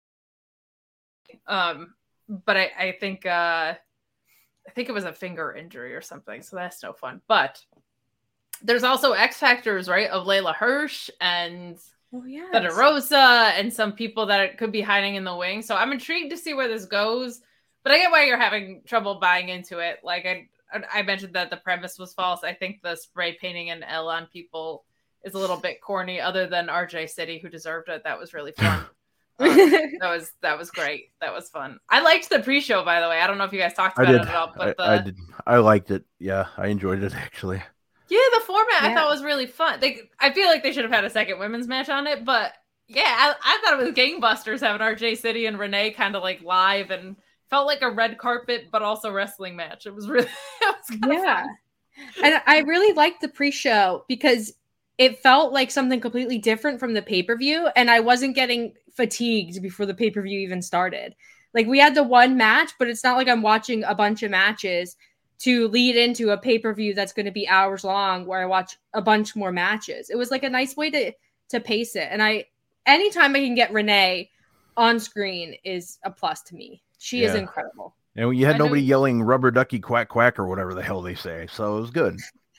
Um, but I, I think uh, I think it was a finger injury or something, so that's no fun. But there's also X Factors, right, of Layla Hirsch and oh, yes. Thunder Rosa and some people that could be hiding in the wing. So I'm intrigued to see where this goes. But I get why you're having trouble buying into it. Like I, I mentioned that the premise was false. I think the spray painting an L on people is a little bit corny. Other than R J City, who deserved it, that was really fun. Um, that was that was great. That was fun. I liked the pre-show, by the way. I don't know if you guys talked about I did. it at all, but I, the... I did. I liked it. Yeah, I enjoyed it actually. Yeah, the format yeah. I thought was really fun. They, I feel like they should have had a second women's match on it, but yeah, I, I thought it was gangbusters having R J City and Renee kind of like live and felt like a red carpet, but also wrestling match. It was really, it was kind yeah. of fun. And I really liked the pre-show because it felt like something completely different from the pay-per-view, and I wasn't getting fatigued before the pay-per-view even started. Like we had the one match, but it's not like I'm watching a bunch of matches to lead into a pay-per-view that's going to be hours long where I watch a bunch more matches. It was like a nice way to to pace it. And I anytime I can get Renee on screen is a plus to me. She yeah. is incredible. And you had I nobody know- yelling rubber ducky quack quack or whatever the hell they say. So it was good.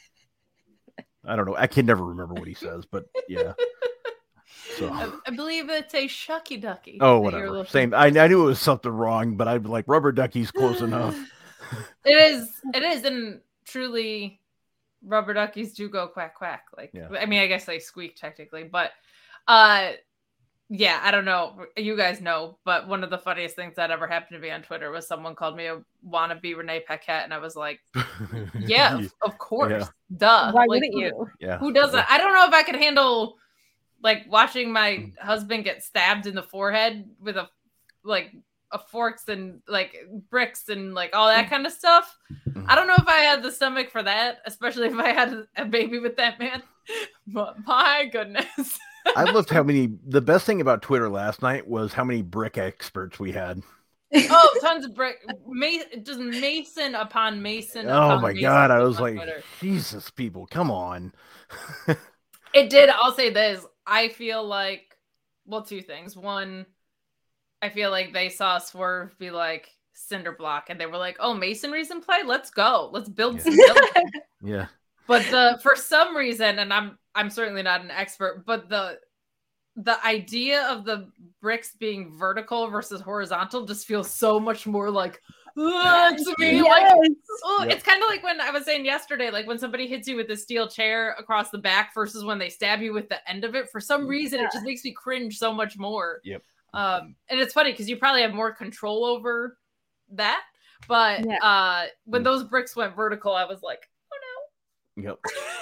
I don't know. I can never remember what he says, but yeah. So I, I believe it's a shucky ducky. Oh, whatever. Same. I, I knew it was something wrong, but I'd be like, rubber ducky's close enough. It is. It is. And truly, rubber duckies do go quack quack. Like, yeah. I mean, I guess they squeak technically, but uh, yeah, I don't know. You guys know, but one of the funniest things that ever happened to me on Twitter was someone called me a wannabe Renee Paquette, and I was like, yeah, of, of course. Yeah. Duh. Why like, wouldn't you? Yeah. Who doesn't? I don't know if I could handle like watching my husband get stabbed in the forehead with a like a forks and like bricks and like all that kind of stuff. I don't know if I had the stomach for that, especially if I had a baby with that man. But my goodness. I loved how many, the best thing about Twitter last night was how many brick experts we had. Oh, tons of brick, ma- just mason upon mason. Oh upon my mason God. I was like, Twitter. Jesus, people, come on. It did. I'll say this. I feel like, well, two things. One, I feel like they saw Swerve be like cinder block and they were like, oh, masonry's in play. Let's go. Let's build yeah. some buildings. Yeah. But the for some reason, and I'm I'm certainly not an expert, but the the idea of the bricks being vertical versus horizontal just feels so much more like ugh, to me. Yes. Like oh, yep. It's kind of like when I was saying yesterday, like when somebody hits you with a steel chair across the back versus when they stab you with the end of it. For some reason, yeah. it just makes me cringe so much more. Yep. Um, and it's funny because you probably have more control over that. But yeah. uh, when those bricks went vertical, I was like, Yep.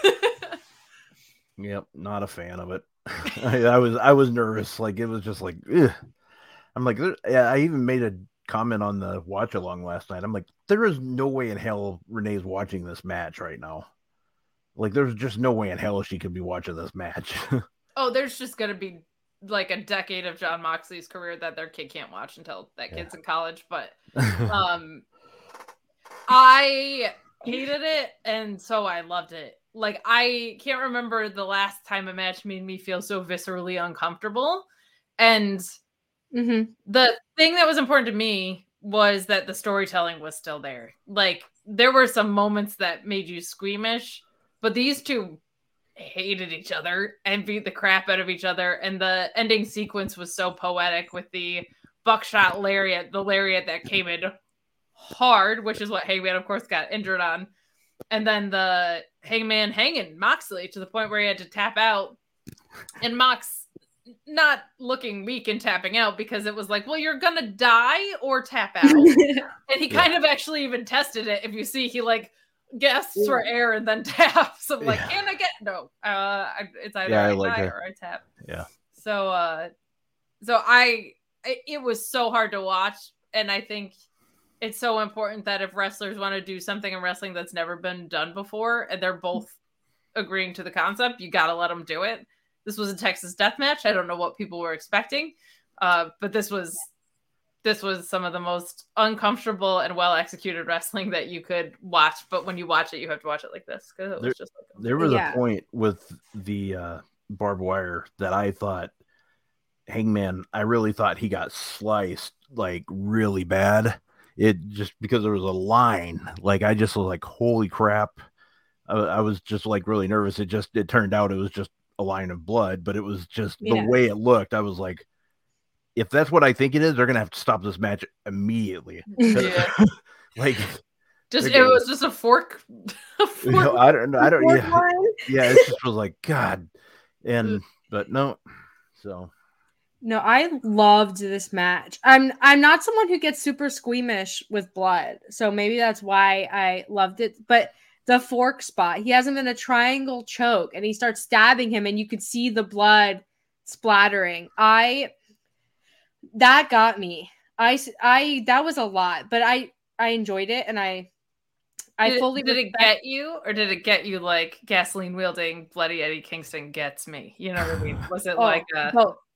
Yep. Not a fan of it. I, I was I was nervous. Like it was just like ugh. I'm like yeah. I even made a comment on the watch along last night. I'm like, there is no way in hell Renee's watching this match right now. Like there's just no way in hell she could be watching this match. Oh, there's just gonna be like a decade of John Moxley's career that their kid can't watch until that kid's yeah. in college. But um I hated it, and so I loved it. Like, I can't remember the last time a match made me feel so viscerally uncomfortable. And mm-hmm. the thing that was important to me was that the storytelling was still there. Like, there were some moments that made you squeamish, but these two hated each other and beat the crap out of each other. And the ending sequence was so poetic with the buckshot lariat, the lariat that came in hard, which is what Hangman, of course, got injured on. And then the Hangman hanging Moxley to the point where he had to tap out. And Mox not looking weak and tapping out because it was like, well, you're going to die or tap out. And he kind yeah. of actually even tested it. If you see, he like gasps yeah. for air and then taps. I'm like, yeah. can I get no? Uh, it's either yeah, I, I like die it. or I tap. Yeah. So, uh, so I, it was so hard to watch. And I think it's so important that if wrestlers want to do something in wrestling that's never been done before, and they're both agreeing to the concept, you got to let them do it. This was a Texas death match. I don't know what people were expecting, uh, but this was this was some of the most uncomfortable and well executed wrestling that you could watch. But when you watch it, you have to watch it like this because it was there, just like there was yeah. a point with the uh, barbed wire that I thought Hangman. I really thought he got sliced like really bad. It just because there was a line. Like I just was like, holy crap! I, I was just like really nervous. It just it turned out it was just a line of blood, but it was just yeah. the way it looked. I was like, if that's what I think it is, they're gonna have to stop this match immediately. Yeah. like, just it was just a fork. a fork you know, I don't know. I don't. Yeah, line? yeah. It just was like God, and but no. So no, I loved this match. I'm I'm not someone who gets super squeamish with blood, so maybe that's why I loved it. But the fork spot, he has him in a triangle choke and he starts stabbing him and you could see the blood splattering. I, that got me. I, I, that was a lot, but I, I enjoyed it. And I, I did fully it, did respect- it get you or did it get you like gasoline wielding bloody Eddie Kingston gets me? You know what I mean? Was it oh, like a,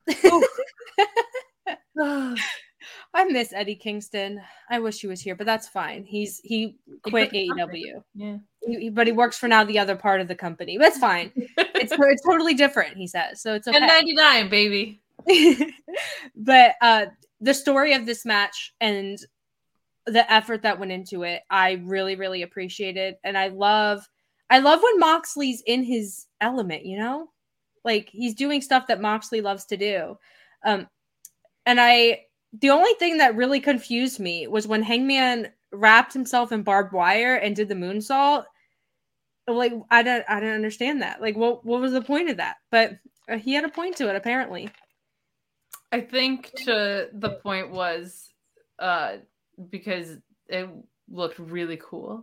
oh. I miss Eddie Kingston. I wish he was here, but that's fine. He's he quit A E W. Yeah, he, but he works for now the other part of the company. That's fine. It's it's totally different. He says so. It's okay. ten ninety-nine, baby. But uh, the story of this match and the effort that went into it, I really really appreciated, and I love I love when Moxley's in his element. You know, like he's doing stuff that Moxley loves to do, um, and I. The only thing that really confused me was when Hangman wrapped himself in barbed wire and did the moonsault. Like, I don't, I don't understand that. Like, what, what was the point of that? But uh, he had a point to it, apparently. I think to the point was uh, because it looked really cool.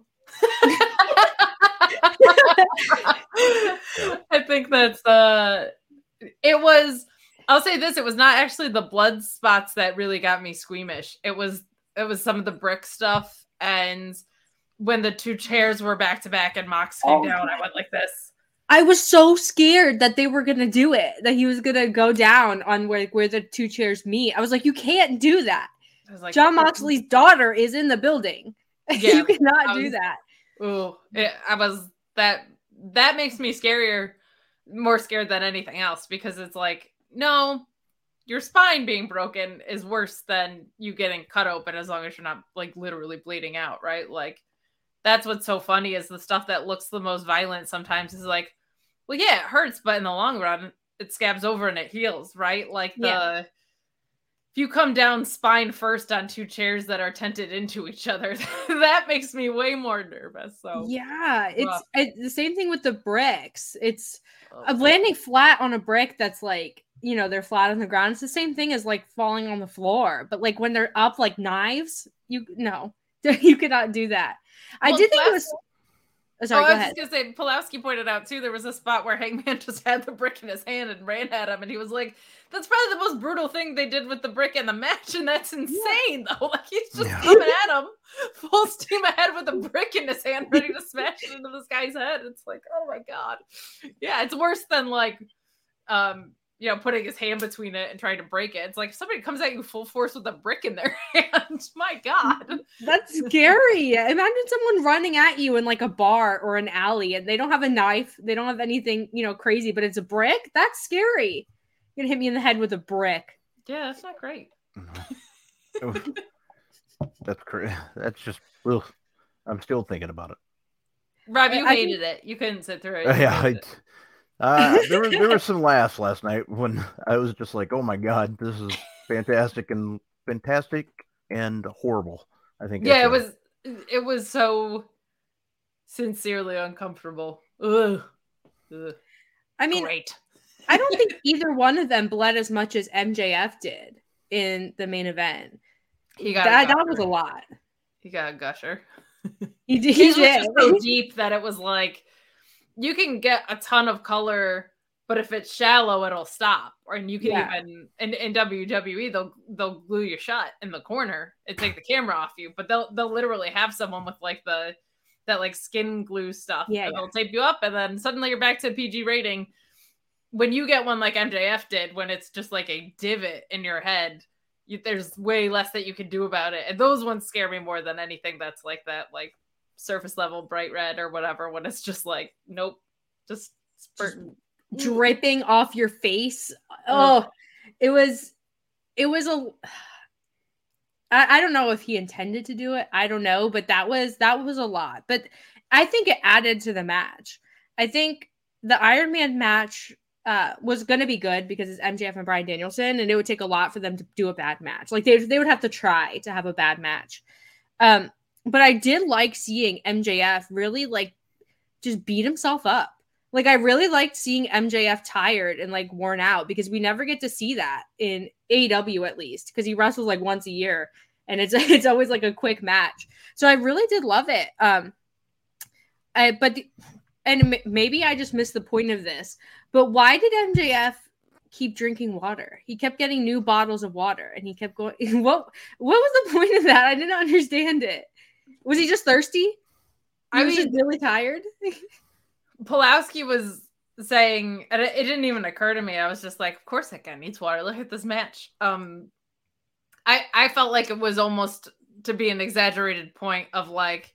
I think that's uh, it was. I'll say this, it was not actually the blood spots that really got me squeamish. It was it was some of the brick stuff, and when the two chairs were back to back and Mox came oh, down, I went like this. I was so scared that they were gonna do it, that he was gonna go down on where, where the two chairs meet. I was like, you can't do that. I was like, John Moxley's daughter is in the building. Yeah, you cannot was, do that. Ooh, it, I was that that makes me scarier, more scared than anything else, because it's like, no, your spine being broken is worse than you getting cut open as long as you're not like literally bleeding out, right? Like that's what's so funny is the stuff that looks the most violent sometimes is like, well, yeah, it hurts, but in the long run, it scabs over and it heals, right? Like the yeah. if you come down spine first on two chairs that are tented into each other, that makes me way more nervous. So yeah, it's it, the same thing with the bricks. It's oh. landing flat on a brick that's like, you know, they're flat on the ground. It's the same thing as like falling on the floor, but like when they're up like knives, you no, you cannot do that. Well, I did think it was. Oh, sorry, oh, go I was ahead. just gonna say, Pulowski pointed out too. There was a spot where Hangman just had the brick in his hand and ran at him, and he was like, "That's probably the most brutal thing they did with the brick in the match, and that's insane, yeah. though. Like he's just yeah. coming at him, full steam ahead with a brick in his hand, ready to smash it into this guy's head. It's like, oh my god, yeah, it's worse than like." Um, you know, putting his hand between it and trying to break it. It's like if somebody comes at you full force with a brick in their hand. My God. That's scary. Imagine someone running at you in like a bar or an alley and they don't have a knife. They don't have anything, you know, crazy, but it's a brick. That's scary. You're going to hit me in the head with a brick. Yeah, that's not great. That's crazy. That's just, ugh. I'm still thinking about it. Rob, you I hated think... it. You couldn't sit through it. Uh, yeah, I, uh, there were there were some laughs last night when I was just like, "Oh my God, this is fantastic and fantastic and horrible." I think. Yeah, it was. It was so sincerely uncomfortable. Ugh. Ugh. I mean, Great. I don't think either one of them bled as much as M J F did in the main event. He got that. That was a lot. He got a gusher. He did. He did. It was so deep that it was like you can get a ton of color, but if it's shallow, it'll stop. Or and you can yeah. even in, in W W E they'll they'll glue you shut in the corner and take the camera off you. But they'll they'll literally have someone with like the that like skin glue stuff. Yeah, and yeah. They'll tape you up, and then suddenly you're back to P G rating. When you get one like M J F did, when it's just like a divot in your head. You, there's way less that you can do about it. And those ones scare me more than anything that's like that, like surface level bright red or whatever, when it's just like, nope, just spurting. Dripping off your face. Oh, it was, it was a, I, I don't know if he intended to do it. I don't know, but that was, that was a lot. But I think it added to the match. I think the Iron Man match Uh, was going to be good because it's M J F and Bryan Danielson, and it would take a lot for them to do a bad match. Like they, they would have to try to have a bad match. Um, but I did like seeing M J F really like just beat himself up. Like I really liked seeing M J F tired and like worn out because we never get to see that in A E W at least because he wrestles like once a year and it's it's always like a quick match. So I really did love it. Um, I but. The, And maybe I just missed the point of this, but why did M J F keep drinking water? He kept getting new bottles of water, and he kept going. What What was the point of that? I didn't understand it. Was he just thirsty? He I was mean, just really tired. Pulowski was saying, and it, it didn't even occur to me. I was just like, of course that guy needs water. Look at this match. Um, I I felt like it was almost to be an exaggerated point of like.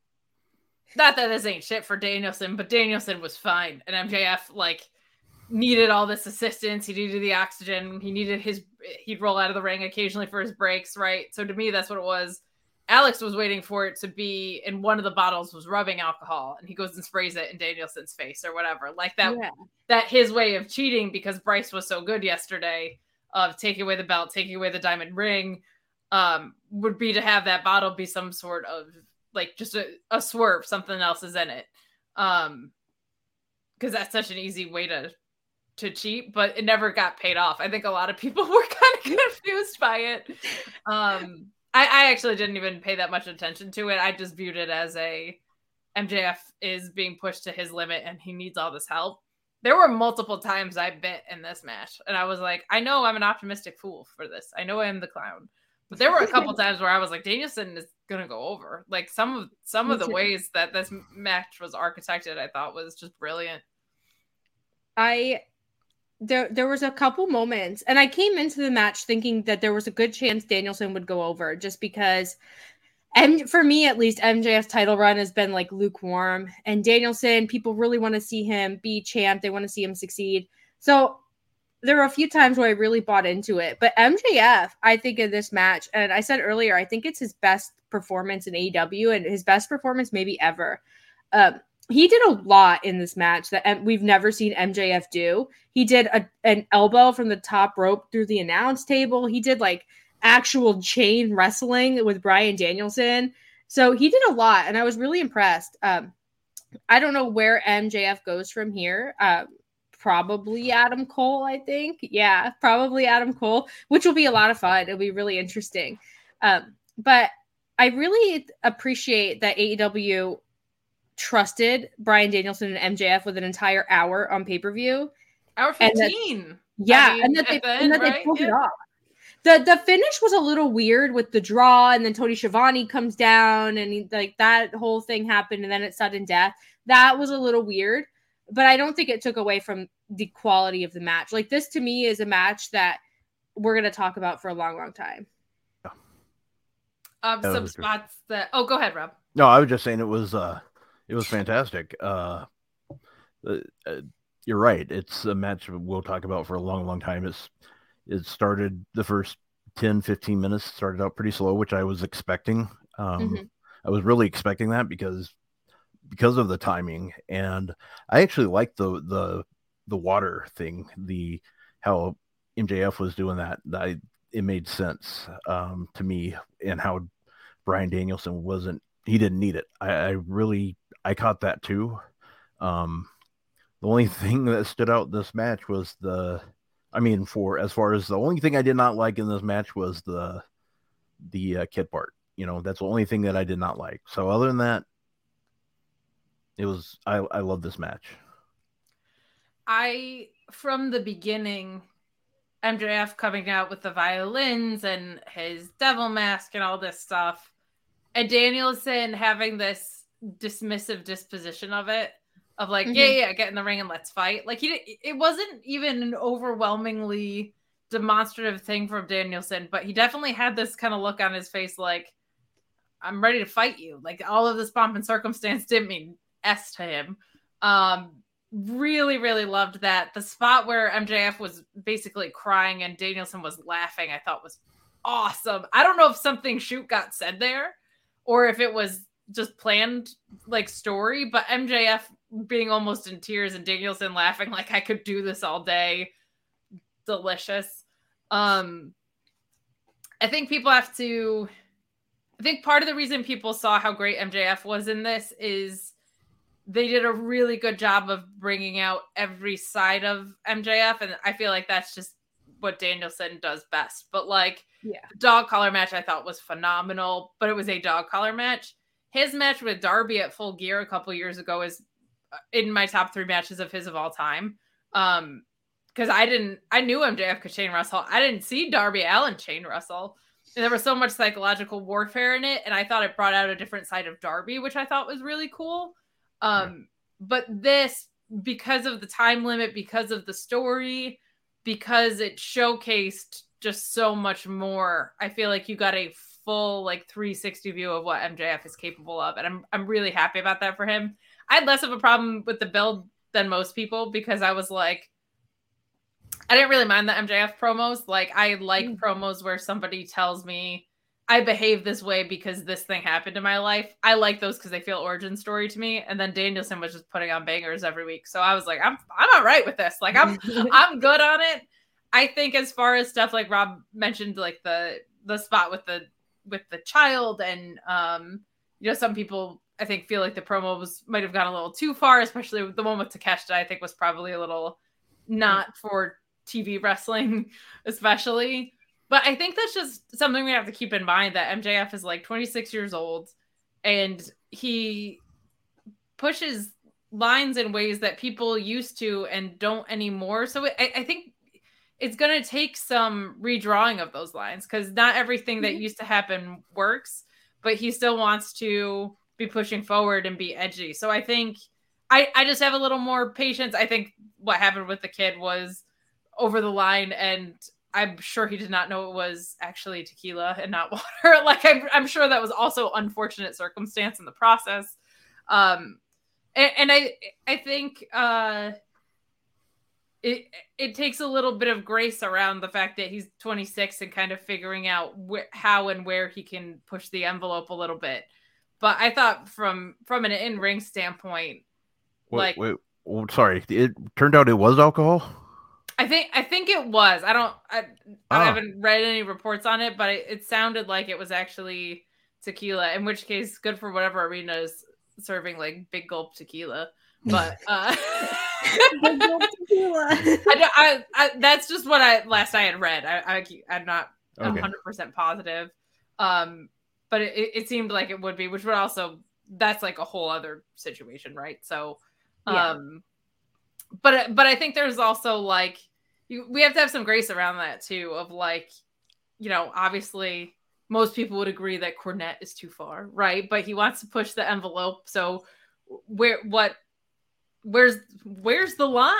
Not that this ain't shit for Danielson, but Danielson was fine. And M J F, like, needed all this assistance. He needed the oxygen. He needed his, he'd roll out of the ring occasionally for his breaks, right? So to me, that's what it was. Alex was waiting for it to be, and one of the bottles was rubbing alcohol, and he goes and sprays it in Danielson's face or whatever. Like that, yeah. that his way of cheating because Bryce was so good yesterday of taking away the belt, taking away the diamond ring, um, would be to have that bottle be some sort of, like just a, a swerve, something else is in it. Um, because that's such an easy way to to cheat, but it never got paid off. I think a lot of people were kind of confused by it. Um, I, I actually didn't even pay that much attention to it. I just viewed it as a M J F is being pushed to his limit and he needs all this help. There were multiple times I bit in this match, and I was like, I know I'm an optimistic fool for this. I know I am the clown. But there were a couple times where I was like, Danielson is gonna go over. Like some of some of the ways that this match was architected, I thought was just brilliant. I there there was a couple moments, and I came into the match thinking that there was a good chance Danielson would go over, just because, and for me at least, M J F's title run has been like lukewarm, and Danielson, people really want to see him be champ. They want to see him succeed. So there were a few times where I really bought into it, but M J F, I think in this match, and I said earlier, I think it's his best performance in A E W and his best performance maybe ever. Um, he did a lot in this match that we've never seen M J F do. He did a, an elbow from the top rope through the announce table. He did like actual chain wrestling with Bryan Danielson. So he did a lot, and I was really impressed. Um, I don't know where M J F goes from here. Um, Probably Adam Cole, I think. Yeah, probably Adam Cole, which will be a lot of fun. It'll be really interesting. Um, but I really appreciate that A E W trusted Bryan Danielson and M J F with an entire hour on pay-per-view. Hour fifteen. That, yeah, I mean, and that they, the end, and that right? they pulled yeah. it off. The the finish was a little weird with the draw, and then Tony Schiavone comes down, and he, like that whole thing happened, and then it's sudden death. That was a little weird. But I don't think it took away from the quality of the match. Like, this to me is a match that we're going to talk about for a long, long time. Um, some spots that, oh, go ahead, Rob. No, I was just saying it was, uh, it was fantastic. Uh, uh, you're right. It's a match we'll talk about for a long, long time. It's, it started the first ten, fifteen minutes, started out pretty slow, which I was expecting. Um, mm-hmm. I was really expecting that because, because of the timing. And I actually liked the, the, the water thing, the, how M J F was doing that. I, it made sense um, to me, and how Bryan Danielson wasn't, he didn't need it. I, I really, I caught that too. Um, the only thing that stood out this match was the, I mean, for as far as the only thing I did not like in this match was the, the uh, kid part. You know, that's the only thing that I did not like. So other than that, it was, I, I love this match. I, from the beginning, M J F coming out with the violins and his devil mask and all this stuff, and Danielson having this dismissive disposition of it, of like, mm-hmm. yeah, yeah, get in the ring and let's fight. Like, he, it wasn't even an overwhelmingly demonstrative thing from Danielson, but he definitely had this kind of look on his face like, I'm ready to fight you. Like, all of this pomp and circumstance didn't mean S to him. Um, really, really loved that. The spot where M J F was basically crying and Danielson was laughing, I thought was awesome. I don't know if something shoot got said there or if it was just planned like story, but M J F being almost in tears and Danielson laughing like I could do this all day. Delicious. Um, I think people have to, I think part of the reason people saw how great M J F was in this is they did a really good job of bringing out every side of M J F. And I feel like that's just what Danielson does best. But like, yeah, the dog collar match I thought was phenomenal, but it was a dog collar match. His match with Darby at Full Gear a couple years ago is in my top three matches of his of all time. Um, because I didn't, I knew M J F could chain wrestle. I didn't see Darby Allin chain wrestle. And there was so much psychological warfare in it. And I thought it brought out a different side of Darby, which I thought was really cool. Um, but this, because of the time limit, because of the story, because it showcased just so much more, I feel like you got a full like three sixty view of what M J F is capable of. And I'm, I'm really happy about that for him. I had less of a problem with the build than most people because I was like, I didn't really mind the M J F promos. Like, I like mm. promos where somebody tells me I behave this way because this thing happened in my life. I like those because they feel origin story to me. And then Danielson was just putting on bangers every week. So I was like, I'm I'm all right with this. Like, I'm I'm good on it. I think as far as stuff like Rob mentioned, like the the spot with the with the child and um, you know, some people I think feel like the promo was might have gone a little too far, especially the one with Takeshita, I think was probably a little not for T V wrestling, especially. But I think that's just something we have to keep in mind, that M J F is like twenty-six years old and he pushes lines in ways that people used to and don't anymore. So I, I think it's going to take some redrawing of those lines because not everything that used to happen works, but he still wants to be pushing forward and be edgy. So I think I, I just have a little more patience. I think what happened with the kid was over the line, and I'm sure he did not know it was actually tequila and not water. Like, I'm, I'm sure that was also unfortunate circumstance in the process. Um, and, and I, I think uh, it, it takes a little bit of grace around the fact that he's twenty-six and kind of figuring out wh- how and where he can push the envelope a little bit. But I thought from, from an in-ring standpoint, wait, like, wait, oh, sorry, it turned out it was alcohol. I think I think it was. I don't. I, I ah. haven't read any reports on it, but it, it sounded like it was actually tequila. In which case, good for whatever arena is serving like big gulp tequila. But uh, big gulp tequila. I, I, I, that's just what I last I had read. I, I I'm not one hundred percent positive. Um, but it, it seemed like it would be, which would also that's like a whole other situation, right? So, um. Yeah. But but I think there's also like you, we have to have some grace around that too. Of like, you know, obviously most people would agree that Cornette is too far, right? But he wants to push the envelope. So where what where's where's the line?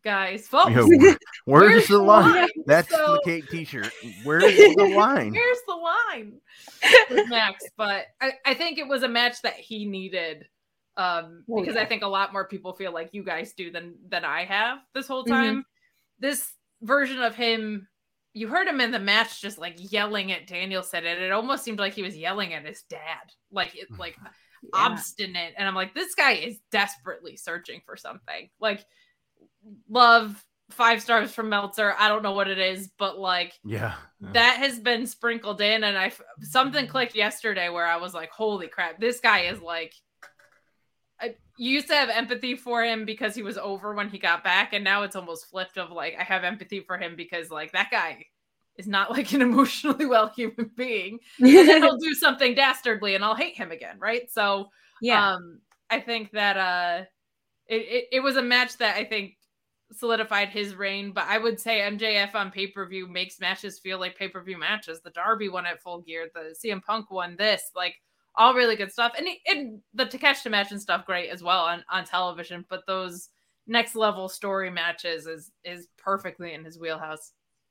guys. Folks, Yo, where- where's, where's the the line? line? That's So- the cake T-shirt. Where's the line? Where's the line with Max? But I, I think it was a match that he needed um, Oh, because yeah. I think a lot more people feel like you guys do than than I have this whole Mhm. time. This version of him, you heard him in the match just like yelling at Danielson, and it almost seemed like he was yelling at his dad, like it, like Yeah. obstinate. And I'm like, this guy is desperately searching for something. Like, love five stars from Meltzer. I don't know what it is, but like Yeah. yeah. that has been sprinkled in, and I something clicked yesterday where I was like, holy crap, this guy is like. I, you used to have empathy for him because he was over when he got back, and now it's almost flipped of like I have empathy for him because like that guy is not like an emotionally well human being, and then he'll do something dastardly and I'll hate him again, right? So yeah. um I think that uh it, it, it was a match that I think solidified his reign, but I would say M J F on pay-per-view makes matches feel like pay-per-view matches. The Darby one at Full Gear, the C M Punk one, this, like all really good stuff. And, and the Takeshita match and stuff great as well on, on television, but those next level story matches is is perfectly in his wheelhouse.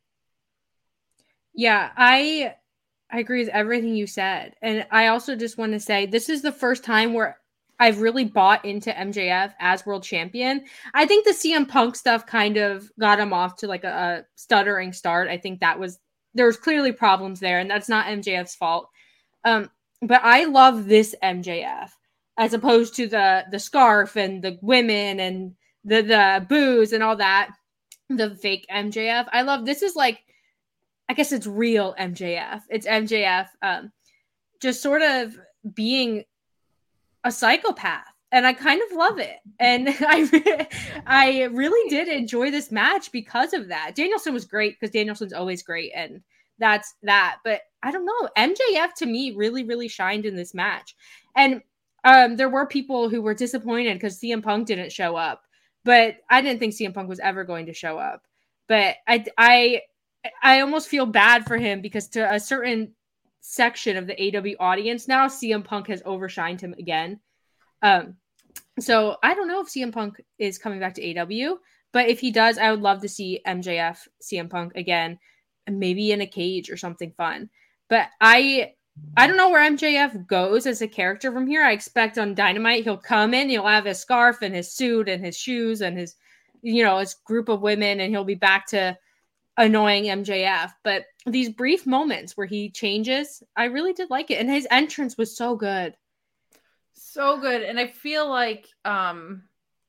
Yeah, I I agree with everything you said. And I also just want to say this is the first time where I've really bought into M J F as world champion. I think the C M Punk stuff kind of got him off to like a, a stuttering start. I think that was there was clearly problems there, and that's not M J F's fault. Um, but I love this M J F as opposed to the the scarf and the women and the the booze and all that. The fake M J F. I love this is like I guess it's real M J F. It's M J F um, just sort of being a psychopath. And I kind of love it. And I I really did enjoy this match because of that. Danielson was great because Danielson's always great. And that's that. But I don't know. M J F to me really, really shined in this match. And um, there were people who were disappointed because C M Punk didn't show up. But I didn't think C M Punk was ever going to show up. But I, I, I almost feel bad for him because to a certain section of the A E W audience now, C M Punk has overshined him again. Um, so I don't know if C M Punk is coming back to A E W, but if he does, I would love to see M J F, C M Punk again, maybe in a cage or something fun. But I, I don't know where M J F goes as a character from here. I expect on Dynamite he'll come in, he'll have his scarf and his suit and his shoes and his, you know, his group of women, and he'll be back to annoying M J F. But these brief moments where he changes, I really did like it, and his entrance was so good. So good. And I feel like um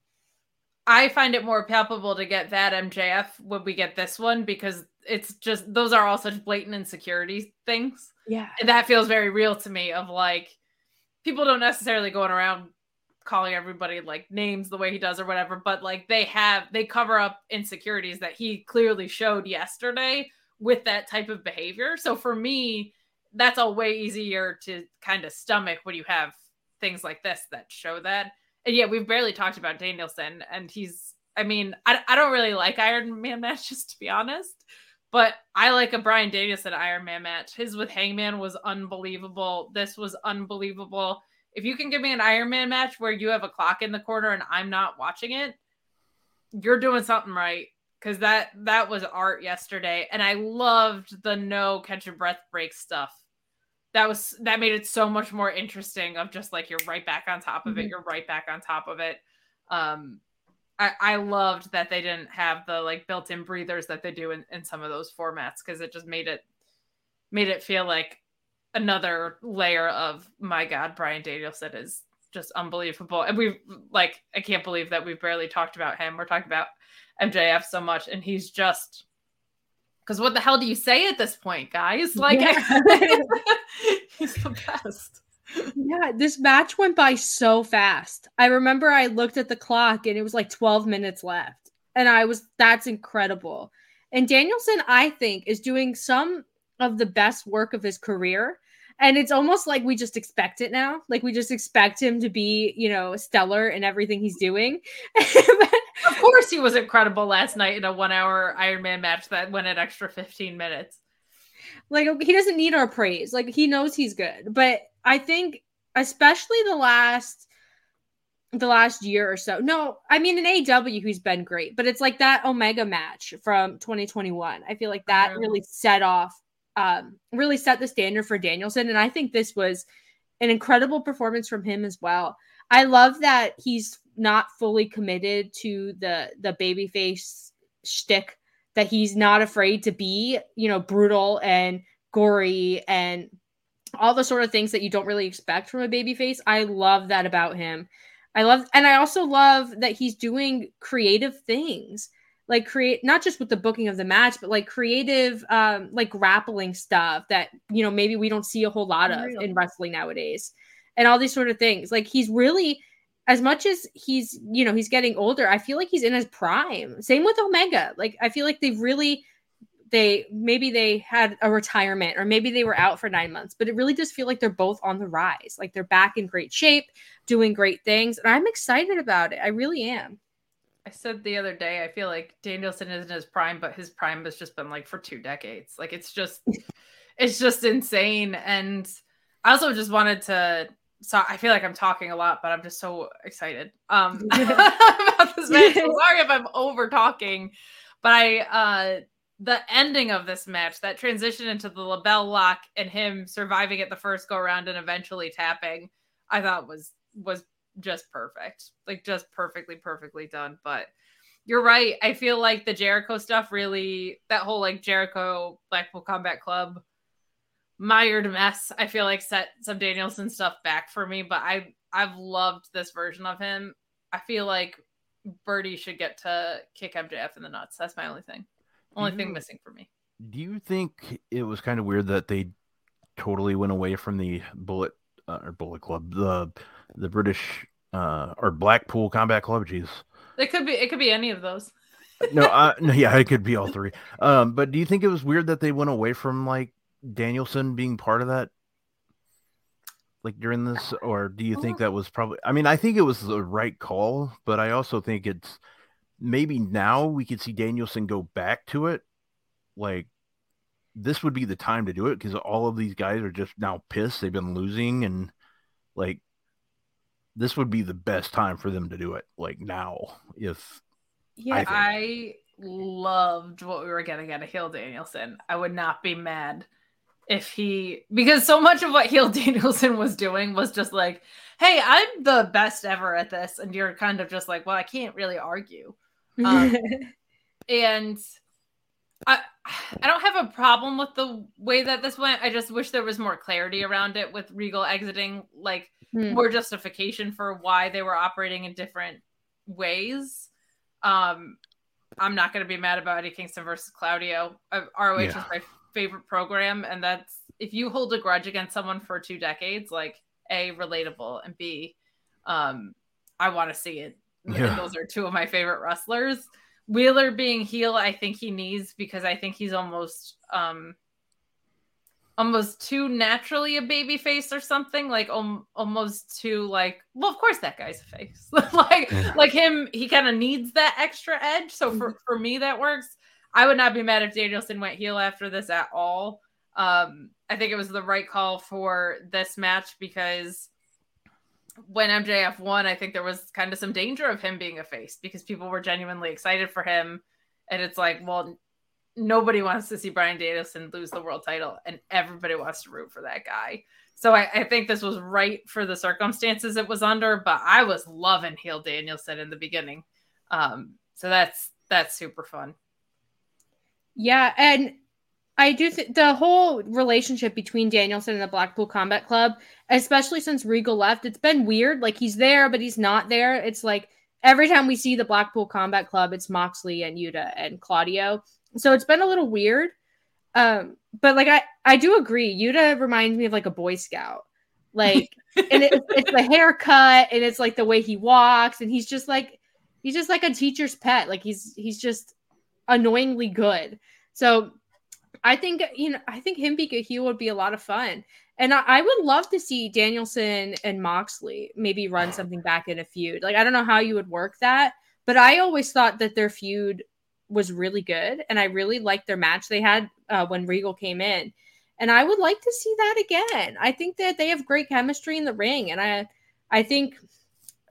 I find it more palpable to get that M J F when we get this one, because it's just those are all such blatant insecurity things. Yeah. And that feels very real to me, of like people don't necessarily going around calling everybody like names the way he does or whatever, but like they have they cover up insecurities that he clearly showed yesterday with that type of behavior. So for me, that's a way easier to kind of stomach when you have things like this that show that. And yeah, we've barely talked about Danielson, and he's, I mean, I, I don't really like Iron Man matches, to be honest, but I like a Bryan Danielson Iron Man match. His with Hangman was unbelievable. This was unbelievable. If you can give me an Iron Man match where you have a clock in the corner and I'm not watching it, you're doing something right. Because that, that was art yesterday. And I loved the no catch your breath break stuff. That was that made it so much more interesting, of just like you're right back on top of it. Mm-hmm. You're right back on top of it. Um, I, I loved that they didn't have the like built-in breathers that they do in, in some of those formats, because it just made it made it feel like another layer of, my God, Bryan Danielson is just unbelievable. And we like I can't believe that we've barely talked about him. We're talking about M J F so much, and he's just. Because what the hell do you say at this point, guys? Like, Yeah. I, he's the best. Yeah, this match went by so fast. I remember I looked at the clock and it was like twelve minutes left. And I was, that's incredible. And Danielson, I think, is doing some of the best work of his career. And it's almost like we just expect it now. Like we just expect him to be, you know, stellar in everything he's doing. Of course he was incredible last night in a one hour Iron Man match that went an extra fifteen minutes. Like he doesn't need our praise. Like he knows he's good. But I think especially the last the last year or so. No, I mean in A E W he's been great, but it's like that Omega match from twenty twenty-one. I feel like that really set off, um, really set the standard for Danielson, and I think this was an incredible performance from him as well. I love that he's not fully committed to the the babyface shtick, that he's not afraid to be, you know, brutal and gory and all the sort of things that you don't really expect from a babyface. I love that about him. I love, and I also love that he's doing creative things, like create, not just with the booking of the match, but like creative, um, like grappling stuff that, you know, maybe we don't see a whole lot of in wrestling nowadays, and all these sort of things. Like he's really, as much as he's, you know, he's getting older, I feel like he's in his prime. Same with Omega. Like, I feel like they've really, they, maybe they had a retirement or maybe they were out for nine months, but it really does feel like they're both on the rise. Like they're back in great shape, doing great things. And I'm excited about it. I really am. I said the other day, I feel like Danielson isn't his prime, but his prime has just been like for two decades. Like it's just, it's just insane. And I also just wanted to, so I feel like I'm talking a lot, but I'm just so excited um, about this match. I'm sorry if I'm over talking, but I, uh, the ending of this match, that transition into the label lock and him surviving it the first go around and eventually tapping, I thought was, was just perfect. Like just perfectly, perfectly done. But you're right. I feel like the Jericho stuff really, that whole like Jericho Blackpool Combat Club mired mess, I feel like set some Danielson stuff back for me, but I I've loved this version of him. I feel like Birdie should get to kick M J F in the nuts. That's my only thing. Only you, thing missing for me. Do you think it was kind of weird that they totally went away from the Bullet uh, or Bullet Club, the the British uh, or Blackpool Combat Club? Jeez, it could be it could be any of those. no, uh, no, yeah, it could be all three. Um, but do you think it was weird that they went away from like Danielson being part of that, like during this, or do you think that was probably, I mean, I think it was the right call, but I also think it's maybe now we could see Danielson go back to it. Like this would be the time to do it because all of these guys are just now pissed. They've been losing, and like this would be the best time for them to do it. Like now, if yeah, I, I loved what we were getting at a heel Danielson. I would not be mad if he, because so much of what heel Danielson was doing was just like, hey, I'm the best ever at this. And you're kind of just like, well, I can't really argue. Um, and I, I don't have a problem with the way that this went. I just wish there was more clarity around it with Regal exiting, like hmm. more justification for why they were operating in different ways. Um, I'm not going to be mad about Eddie Kingston versus Claudio. R O H yeah. is my favorite program, and that's, if you hold a grudge against someone for two decades, like A, relatable, and B, um, I want to see it. Yeah. And those are two of my favorite wrestlers. Wheeler being heel, I think he needs, because I think he's almost um almost too naturally a baby face or something, like um, almost too like, well, of course that guy's a face. like yeah. like him, he kind of needs that extra edge. So for, for me, that works. I would not be mad if Danielson went heel after this at all. Um, I think it was the right call for this match because when M J F won, I think there was kind of some danger of him being a face because people were genuinely excited for him. And it's like, well, nobody wants to see Bryan Danielson lose the world title and everybody wants to root for that guy. So I, I think this was right for the circumstances it was under, but I was loving heel Danielson in the beginning. Um, so that's, that's super fun. Yeah, and I do think the whole relationship between Danielson and the Blackpool Combat Club, especially since Regal left, it's been weird. Like he's there, but he's not there. It's like every time we see the Blackpool Combat Club, it's Moxley and Yuta and Claudio. So it's been a little weird. Um, but like I, I do agree. Yuta reminds me of like a Boy Scout. Like, and it, it's the haircut and it's like the way he walks, and he's just like he's just like a teacher's pet. Like he's he's just annoyingly good. So I think, you know, I think him being a heel would be a lot of fun. And I, I would love to see Danielson and Moxley maybe run something back in a feud. Like, I don't know how you would work that, but I always thought that their feud was really good. And I really liked their match they had uh, when Regal came in. And I would like to see that again. I think that they have great chemistry in the ring. And I, I think,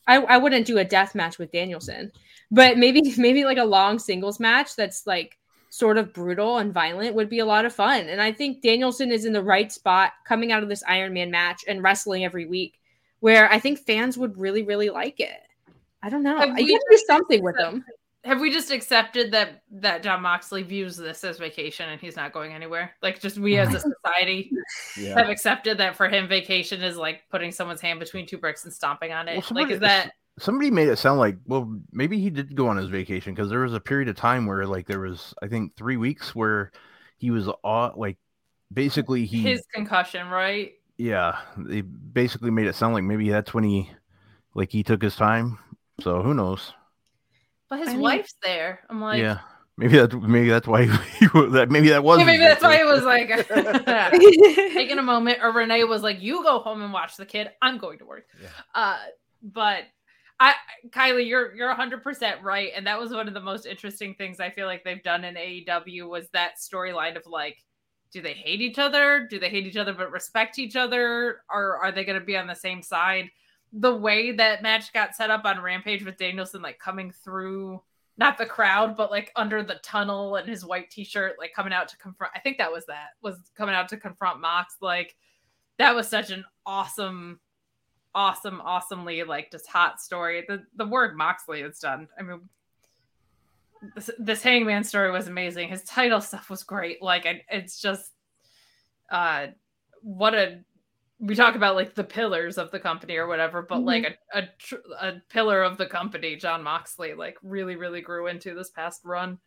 I, I wouldn't do a death match with Danielson, but maybe maybe like a long singles match that's like sort of brutal and violent would be a lot of fun. And I think Danielson is in the right spot coming out of this Iron Man match and wrestling every week, where I think fans would really, really like it. I don't know. I get to do something with them. Have we just accepted that that Jon Moxley views this as vacation and he's not going anywhere? Like, just we as a society yeah. have accepted that for him, vacation is like putting someone's hand between two bricks and stomping on it. Well, somebody, like, is that somebody made it sound like, well, maybe he did go on his vacation, because there was a period of time where, like, there was, I think, three weeks where he was uh, like, basically he his concussion, right? Yeah, they basically made it sound like maybe that's when he, like, he took his time. So who knows? But his I mean, wife's there. I'm like, yeah, maybe that's maybe that's why he, that maybe that was yeah, maybe that's why he was like taking a moment. Or Renee was like, "You go home and watch the kid. I'm going to work." Yeah. Uh, but I, Kylie, you're you're one hundred percent right, and that was one of the most interesting things I feel like they've done in A E W was that storyline of like, do they hate each other? Do they hate each other but respect each other? Or are they going to be on the same side? The way that match got set up on Rampage with Danielson, like coming through, not the crowd, but like under the tunnel and his white t-shirt, like coming out to confront, I think that was that, was coming out to confront Mox. Like, that was such an awesome, awesome, awesomely, like, just hot story. The the word Moxley is done. I mean, this, this Hangman story was amazing. His title stuff was great. Like, I, it's just, uh, what a, we talk about like the pillars of the company or whatever, but mm-hmm. like a, a a pillar of the company, Jon Moxley, like really, really grew into this past run.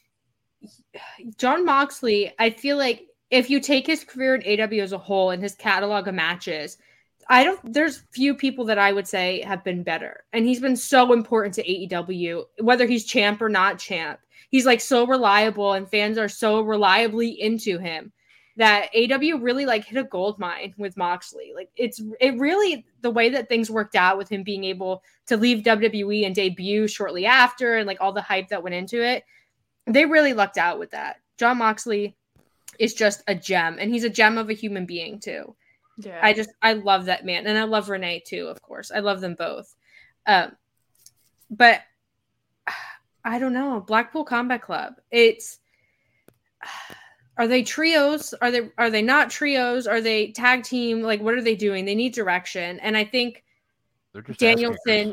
Jon Moxley, I feel like if you take his career in A E W as a whole and his catalog of matches, I don't, there's few people that I would say have been better. And he's been so important to A E W, whether he's champ or not champ. He's like so reliable and fans are so reliably into him that A E W really like hit a gold mine with Moxley. Like it's, it really, the way that things worked out with him being able to leave W W E and debut shortly after and like all the hype that went into it, they really lucked out with that. Jon Moxley is just a gem, and he's a gem of a human being too. Yeah. I just, I love that man. And I love Renee too, of course. I love them both. Um, but I don't know. Blackpool Combat Club. It's, are they trios? Are they, are they not trios? Are they tag team? Like, what are they doing? They need direction. And I think Danielson,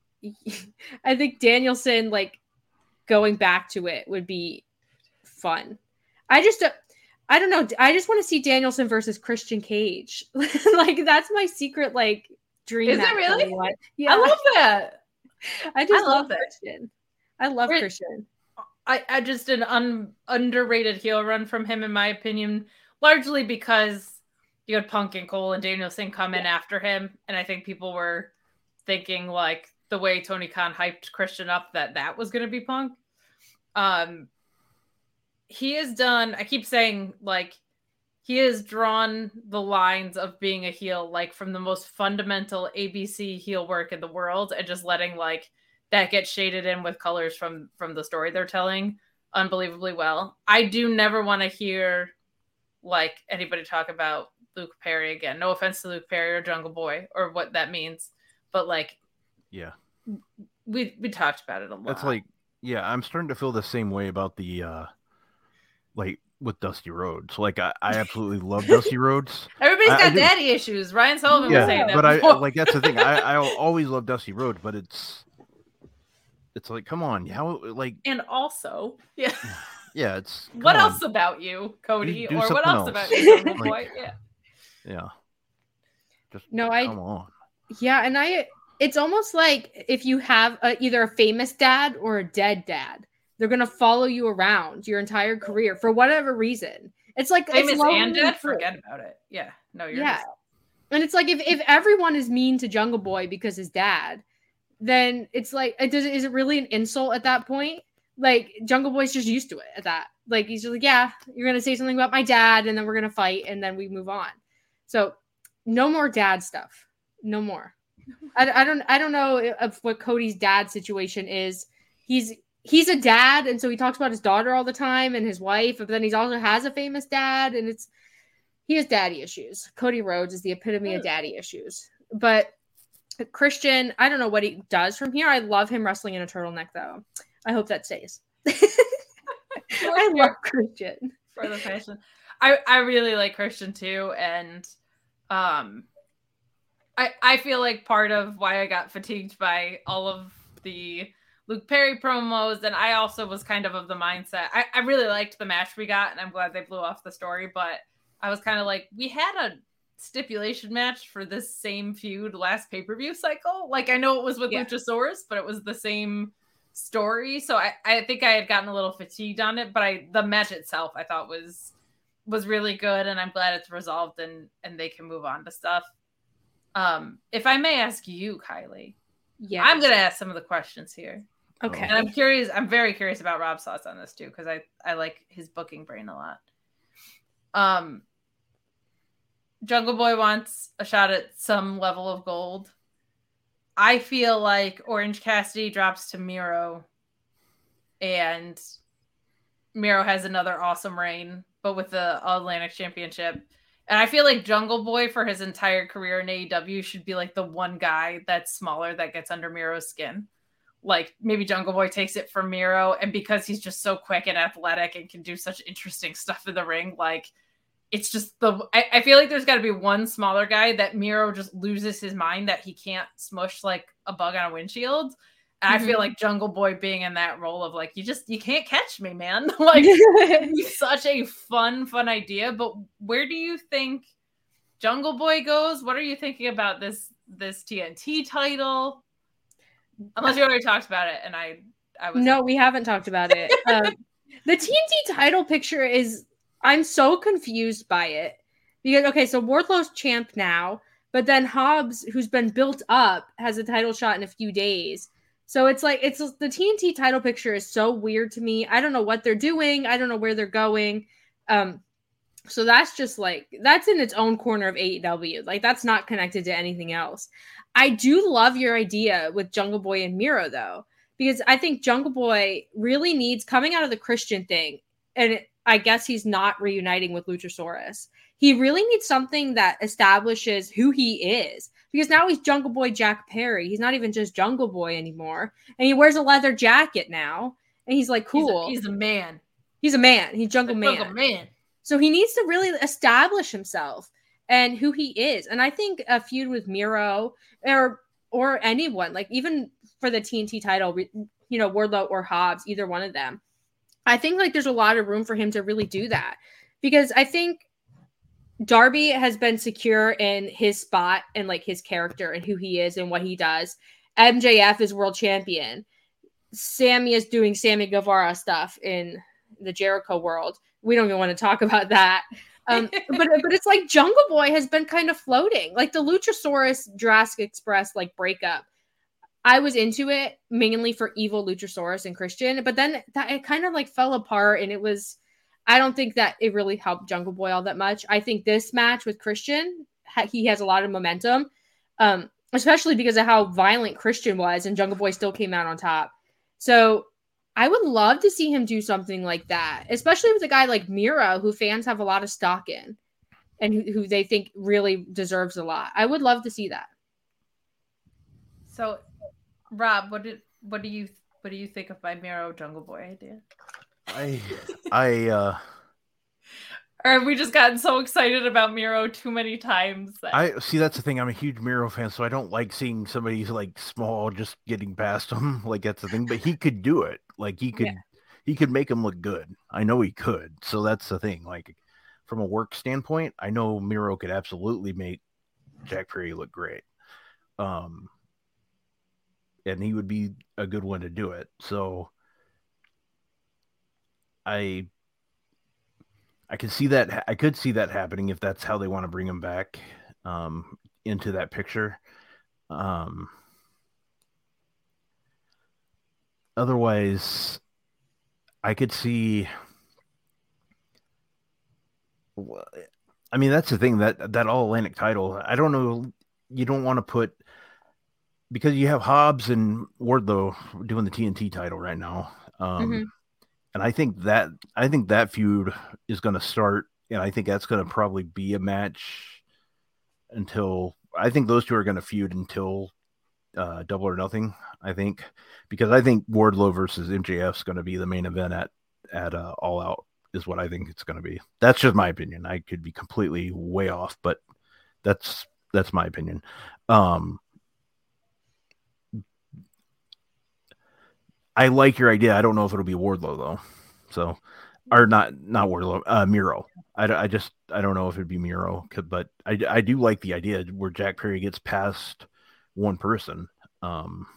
I think Danielson, like going back to it would be fun. I just, uh, I don't know. I just want to see Danielson versus Christian Cage. Like, that's my secret, like, dream. Is it really? Yeah. I love that. I just I love, love Christian. I love We're, Christian. I, I just an un, underrated heel run from him, in my opinion, largely because you had Punk and Cole and Danielson come in yeah. after him. And I think people were thinking, like, the way Tony Khan hyped Christian up, that that was going to be Punk. Um, He has done, I keep saying, like, he has drawn the lines of being a heel, like, from the most fundamental A B C heel work in the world, and just letting, like, that get shaded in with colors from, from the story they're telling unbelievably well. I do never want to hear, like, anybody talk about Luke Perry again. No offense to Luke Perry or Jungle Boy or what that means, but, like, yeah, we we talked about it a lot. That's like, yeah, I'm starting to feel the same way about the, uh, like, with Dusty Rhodes. Like, I, I absolutely love Dusty Rhodes. Everybody's got I, I daddy issues. Ryan Sullivan yeah, was saying that but before. I, like, that's the thing. I, I always love Dusty Rhodes, but it's, it's like, come on, how, like, and also, yeah, yeah, it's what on. else about you, Cody, do or what else, else. about you, Jungle Boy? Like, yeah, yeah, just no, come I, on. yeah, and I, it's almost like if you have a, either a famous dad or a dead dad, they're gonna follow you around your entire career for whatever reason. It's like famous it's and dead. Forget about it. Yeah, no, you're yeah, just... and it's like if if everyone is mean to Jungle Boy because his dad, then it's like, it does. Is it really an insult at that point? Like, Jungle Boy's just used to it at that. Like, he's just like, yeah, you're gonna say something about my dad, and then we're gonna fight, and then we move on. So, no more dad stuff. No more. I, I don't. I don't know if what Cody's dad situation is. He's he's a dad, and so he talks about his daughter all the time and his wife, but then he also has a famous dad, and it's he has daddy issues. Cody Rhodes is the epitome of daddy issues. But Christian, I don't know what he does from here. I love him wrestling in a turtleneck, though. I hope that stays. I love Christian for the fashion. I I really like Christian too, and um, I I feel like part of why I got fatigued by all of the Luke Perry promos, and I also was kind of of the mindset. I, I really liked the match we got, and I'm glad they blew off the story, but I was kind of like, we had a stipulation match for this same feud last pay-per-view cycle. Like, I know it was with yeah. Luchasaurus, but it was the same story, so I, I think I had gotten a little fatigued on it, but I the match itself I thought was was really good, and I'm glad it's resolved and and they can move on to stuff. Um, if I may ask you, Kylie, yeah, I'm gonna ask some of the questions here. Okay. And I'm curious, I'm very curious about Rob's thoughts on this too, because I, I like his booking brain a lot. Um, Jungle Boy wants a shot at some level of gold. I feel like Orange Cassidy drops to Miro, and Miro has another awesome reign, but with the All-Atlantic Championship. And I feel like Jungle Boy for his entire career in A E W should be like the one guy that's smaller that gets under Miro's skin. Like, maybe Jungle Boy takes it from Miro, and because he's just so quick and athletic and can do such interesting stuff in the ring, like, it's just the... I, I feel like there's got to be one smaller guy that Miro just loses his mind that he can't smush, like, a bug on a windshield. And mm-hmm. I feel like Jungle Boy being in that role of, like, you just... You can't catch me, man. Like, it's such a fun, fun idea. But where do you think Jungle Boy goes? What are you thinking about this this T N T title? Unless you already talked about it, and I, I was no, we haven't talked about it. um, the T N T title picture is, I'm so confused by it because okay, so Wardlow's champ now, but then Hobbs, who's been built up, has a title shot in a few days. So it's like it's the T N T title picture is so weird to me. I don't know what they're doing. I don't know where they're going. Um, so that's just like that's in its own corner of A E W. Like that's not connected to anything else. I do love your idea with Jungle Boy and Miro, though, because I think Jungle Boy really needs coming out of the Christian thing. And it, I guess he's not reuniting with Luchasaurus. He really needs something that establishes who he is, because now he's Jungle Boy Jack Perry. He's not even just Jungle Boy anymore. And he wears a leather jacket now. And he's like, cool. He's a, he's a man. He's a man. He's Jungle Man. Jungle Man. So he needs to really establish himself and who he is. And I think a feud with Miro or or anyone, like even for the T N T title, you know, Wardlow or Hobbs, either one of them, I think like there's a lot of room for him to really do that, because I think Darby has been secure in his spot and like his character and who he is and what he does. M J F is world champion. Sammy is doing Sammy Guevara stuff in the Jericho world. We don't even want to talk about that. Um, but but it's like Jungle Boy has been kind of floating, like the Luchasaurus Jurassic Express like breakup. I was into it mainly for evil Luchasaurus and Christian, but then that it kind of like fell apart, and it was. I don't think that it really helped Jungle Boy all that much. I think this match with Christian, ha- he has a lot of momentum, um, especially because of how violent Christian was, and Jungle Boy still came out on top. So. I would love to see him do something like that, especially with a guy like Miro, who fans have a lot of stock in and who, who they think really deserves a lot. I would love to see that. So, Rob, what did what do you what do you think of my Miro Jungle Boy idea? I I uh or have we just gotten so excited about Miro too many times? That... I see. That's the thing. I'm a huge Miro fan, so I don't like seeing somebody who's like small just getting past him. Like that's the thing. But he could do it. Like he could, yeah. he could make him look good. I know he could. So that's the thing. Like from a work standpoint, I know Miro could absolutely make Jack Perry look great. Um, and he would be a good one to do it. So I. I could see that. I could see that happening if that's how they want to bring him back um, into that picture. Um, otherwise, I could see. I mean, that's the thing that that All Atlantic title. I don't know. You don't want to put because you have Hobbs and Wardlow doing the T N T title right now. Um, mm-hmm. And I think that I think that feud is going to start, and I think that's going to probably be a match until I think those two are going to feud until uh, Double or Nothing. I think because I think Wardlow versus M J F is going to be the main event at at uh, All Out. Is what I think it's going to be. That's just my opinion. I could be completely way off, but that's that's my opinion. Um, I like your idea. I don't know if it'll be Wardlow though. So, or not not Wardlow, uh, Miro. I, I just I don't know if it'd be Miro, but I I do like the idea where Jack Perry gets past one person. Um,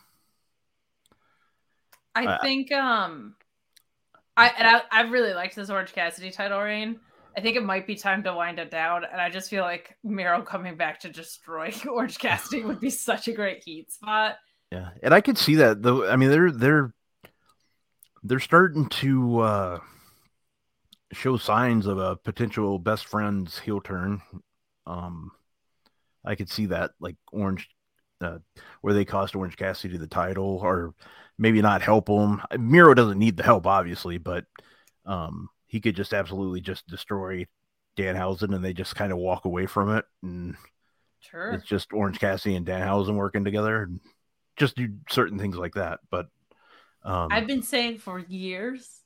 I I- think um I and I, I really liked this Orange Cassidy title reign. I think it might be time to wind it down, and I just feel like Miro coming back to destroy Orange Cassidy would be such a great heat spot. Yeah, and I could see that though. I mean, they're they're they're starting to uh, show signs of a potential best friends heel turn. Um, I could see that, like Orange, uh, where they cost Orange Cassidy the title, or maybe not help him. Miro doesn't need the help, obviously, but um, he could just absolutely just destroy Danhausen, and they just kind of walk away from it, and Sure. it's just Orange Cassidy and Danhausen working together, and just do certain things like that. But um, I've been saying for years,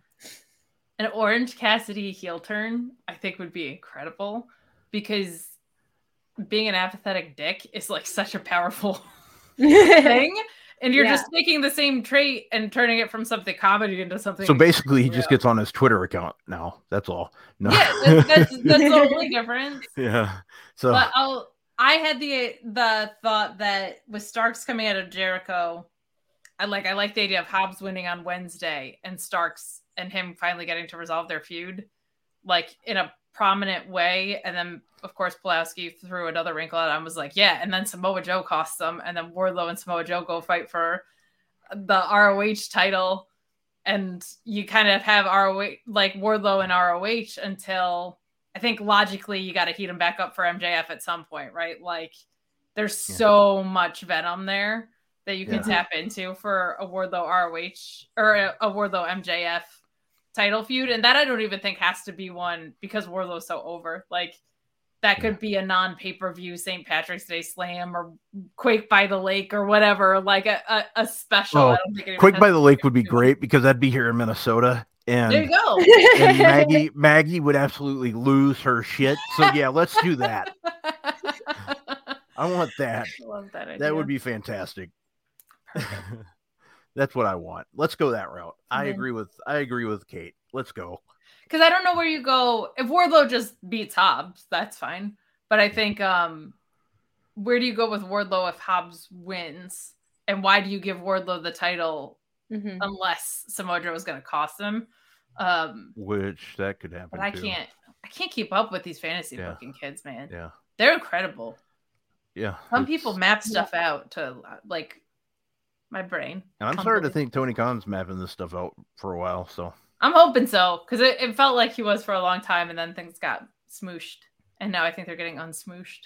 an Orange Cassidy heel turn, I think would be incredible, because being an apathetic dick is like such a powerful thing. And you're Yeah. just taking the same trait and turning it from something comedy into something. so basically, he real. just gets on his Twitter account now. That's all. No. Yeah, that's, that's, that's the only difference. yeah. So But I'll, I had the the thought that with Starks coming out of Jericho, I like I like the idea of Hobbs winning on Wednesday and Starks and him finally getting to resolve their feud, like in a prominent way. And then of course Pulaski threw another wrinkle out and was like, yeah, and then Samoa Joe costs them, and then Wardlow and Samoa Joe go fight for the R O H title, and you kind of have R O H like Wardlow and R O H until I think logically you got to heat him back up for M J F at some point, right? Like there's Yeah. so much venom there that you can Yeah. tap into for a Wardlow R O H or a, a Wardlow M J F title feud. And that I don't even think has to be one because Wardlow's so over. Like that could be a non pay-per-view Saint Patrick's Day Slam or Quake by the Lake or whatever, like a, a, a special. Oh, I don't think it even Quake has by to the be Lake would be pay-per-view. great because that'd be here in Minnesota, and There you go. and Maggie Maggie would absolutely lose her shit. So yeah, let's do that. I want that. I love that idea. That would be fantastic. That's what I want. Let's go that route. I Yeah. agree with I agree with Kate. Let's go. Because I don't know where you go. If Wardlow just beats Hobbs, that's fine. But I think um, where do you go with Wardlow if Hobbs wins? And why do you give Wardlow the title Mhm. unless Samoa Joe is going to cost him? Um, Which that could happen. but I too. can't. I can't keep up with these fantasy Yeah. booking kids, man. Yeah. They're incredible. Yeah. Some it's- people map stuff out to like my brain. And I'm starting to Convoluted. think Tony Khan's mapping this stuff out for a while. So I'm hoping so because it, it felt like he was for a long time, and then things got smooshed, and now I think they're getting unsmooshed.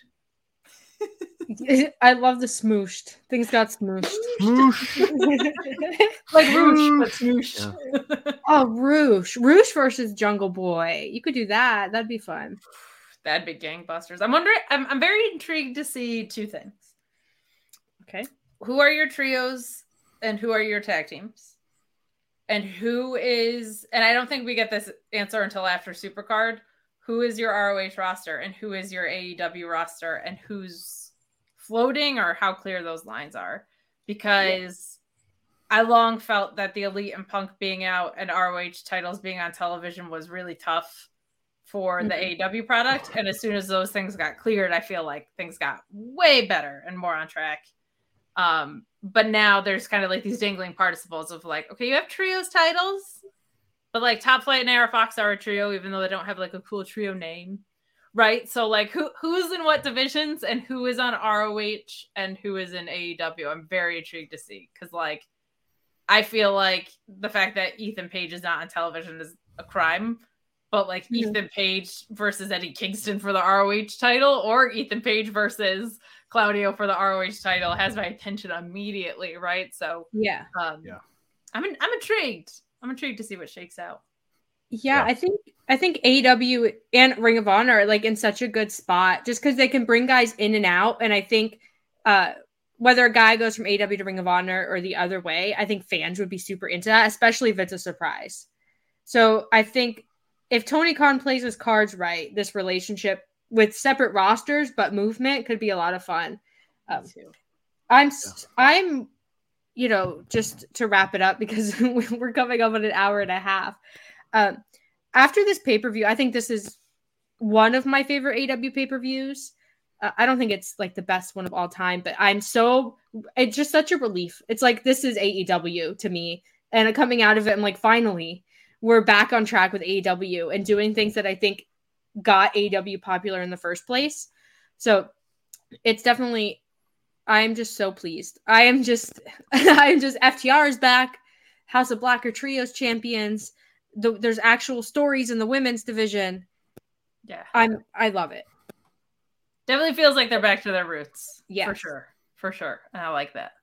I love the smooshed. Things got smooshed. Smoosh. Like Roosh, but smooshed. Oh, Roosh. Roosh versus Jungle Boy. You could do that. That'd be fun. That'd be gangbusters. I'm wondering. I'm, I'm very intrigued to see two things. Okay. Who are your trios, and who are your tag teams, and who is? And I don't think we get this answer until after Supercard. Who is your R O H roster, and who is your A E W roster, and who's floating, or how clear those lines are? Because I long felt that the Elite and Punk being out and R O H titles being on television was really tough for the Mhm. A E W product. And as soon as those things got cleared, I feel like things got way better and more on track. Um, but now there's kind of like these dangling participles of like, okay, you have trios titles, but like Top Flight and A R Fox are a trio, even though they don't have like a cool trio name. Right. So like who who's in what divisions and who is on R O H and who is in A E W? I'm very intrigued to see because like I feel like the fact that Ethan Page is not on television is a crime. But like Mhm. Ethan Page versus Eddie Kingston for the R O H title, or Ethan Page versus Claudio for the R O H title has my attention immediately, right? So Yeah. um, Yeah. I'm in, I'm intrigued. I'm intrigued to see what shakes out. Yeah, Yeah. I think I think A E W and Ring of Honor are like in such a good spot just because they can bring guys in and out. And I think uh whether a guy goes from A E W to Ring of Honor or the other way, I think fans would be super into that, especially if it's a surprise. So I think if Tony Khan plays his cards right, this relationship with separate rosters but movement could be a lot of fun. Um, I'm, I'm, you know, just to wrap it up because we're coming up on an hour and a half. Um, after this pay-per-view, I think this is one of my favorite A E W pay-per-views. Uh, I don't think it's like the best one of all time, but I'm so, it's just such a relief. It's like, this is A E W to me. And coming out of it, I'm like, finally, we're back on track with A E W and doing things that I think got A E W popular in the first place. So it's definitely, I'm just so pleased. I am just, I'm just, F T R is back. House of Black are trios champions. The, there's actual stories in the women's division. Yeah. I'm, I love it. Definitely feels like they're back to their roots. Yeah. For sure. For sure. And I like that.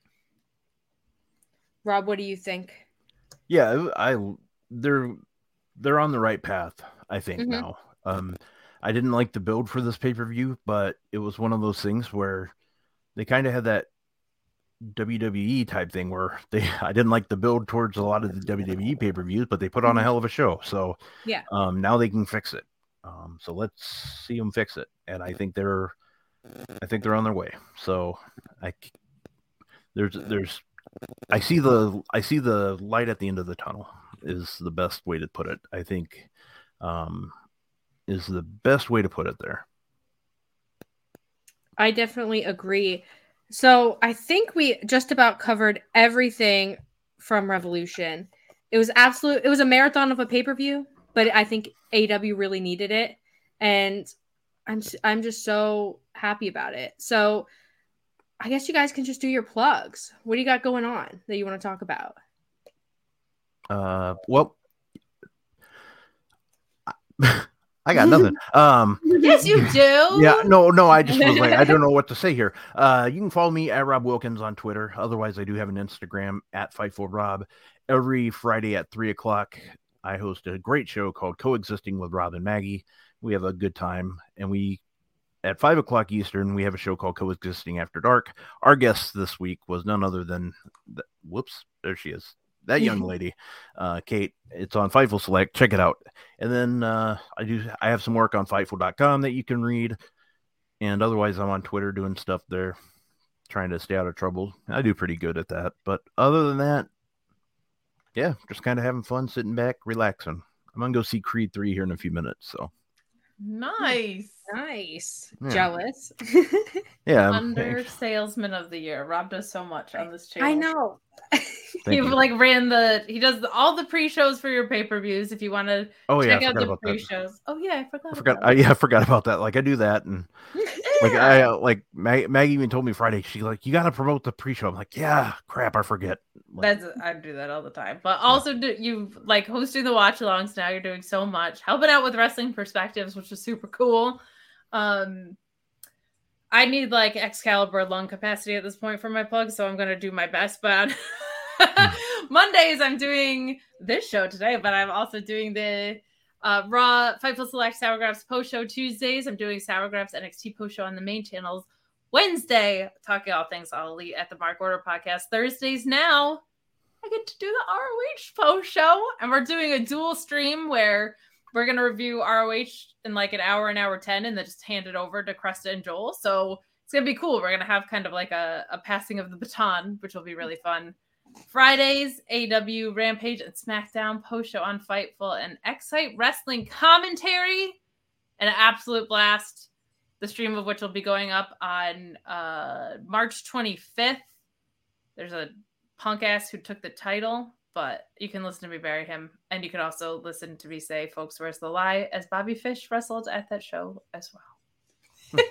Rob, what do you think? Yeah, I they're they're on the right path, I think, mm-hmm. now. Um I didn't like the build for this pay-per-view, but it was one of those things where they kind of had that W W E type thing where they I didn't like the build towards a lot of the W W E pay-per-views, but they put on a hell of a show. So yeah, um now they can fix it. Um, so let's see them fix it, and I think they're, I think they're on their way. So I, there's, there's, I see the, I see the light at the end of the tunnel is the best way to put it. I think, um, is the best way to put it there. I definitely agree. So I think we just about covered everything from Revolution. It was absolute. It was a marathon of a pay-per-view. But I think A E W really needed it, and I'm I'm just so happy about it. So I guess you guys can just do your plugs. What do you got going on that you want to talk about? Uh, well, I got nothing. Um, yes, you do. Yeah, no, no. I just was like, I don't know what to say here. Uh, you can follow me at Rob Wilkins on Twitter. Otherwise, I do have an Instagram at Fightful Rob. Every Friday at three o'clock. I host a great show called Coexisting with Rob and Maggie. We have a good time. And we, at five o'clock Eastern, we have a show called Coexisting After Dark. Our guest this week was none other than, the, whoops, there she is. That young lady, uh, Kate. It's on Fightful Select. Check it out. And then uh, I do. I have some work on Fightful dot com that you can read. And otherwise, I'm on Twitter doing stuff there, trying to stay out of trouble. I do pretty good at that. But other than that, yeah, just kind of having fun, sitting back, relaxing. I'm going to go see Creed three here in a few minutes. So nice. Nice. Yeah. Jealous. Yeah. Under salesman of the year. Rob does so much on this channel. I know. he you. like ran the, he does the, all the pre-shows for your pay-per-views if you want to Oh, yeah, check I out forgot the about that. pre-shows. Oh, yeah, I forgot. I forgot. about I, yeah, I forgot about that. Like I do that, and like I uh, like Mag, Maggie even told me Friday. She like, you got to promote the pre-show. I'm like, yeah, crap, I forget. Like, That's I do that all the time. But also, do, you like hosting the watch-alongs now. You're doing so much, helping out with Wrestling Perspectives, which is super cool. Um, I need like Excalibur lung capacity at this point for my plug, so I'm gonna do my best. But Mondays I'm doing this show today, but I'm also doing the uh, Raw Fightful Select Sour Grapes post show Tuesdays. I'm doing Sour Grapes N X T post show on the main channels. Wednesday, talking all things All Elite at the Mark Order podcast. Thursdays now, I get to do the R O H post show, and we're doing a dual stream where we're going to review R O H in like an hour, an hour ten, and then just hand it over to Cresta and Joel. So it's going to be cool. We're going to have kind of like a, a passing of the baton, which will be really fun. Fridays, A E W Rampage and SmackDown post show on Fightful and Excite Wrestling commentary. An absolute blast. The stream of which will be going up on uh, March twenty-fifth. There's a punk ass who took the title, but you can listen to me bury him. And you can also listen to me say, folks, where's the lie? As Bobby Fish wrestled at that show as well.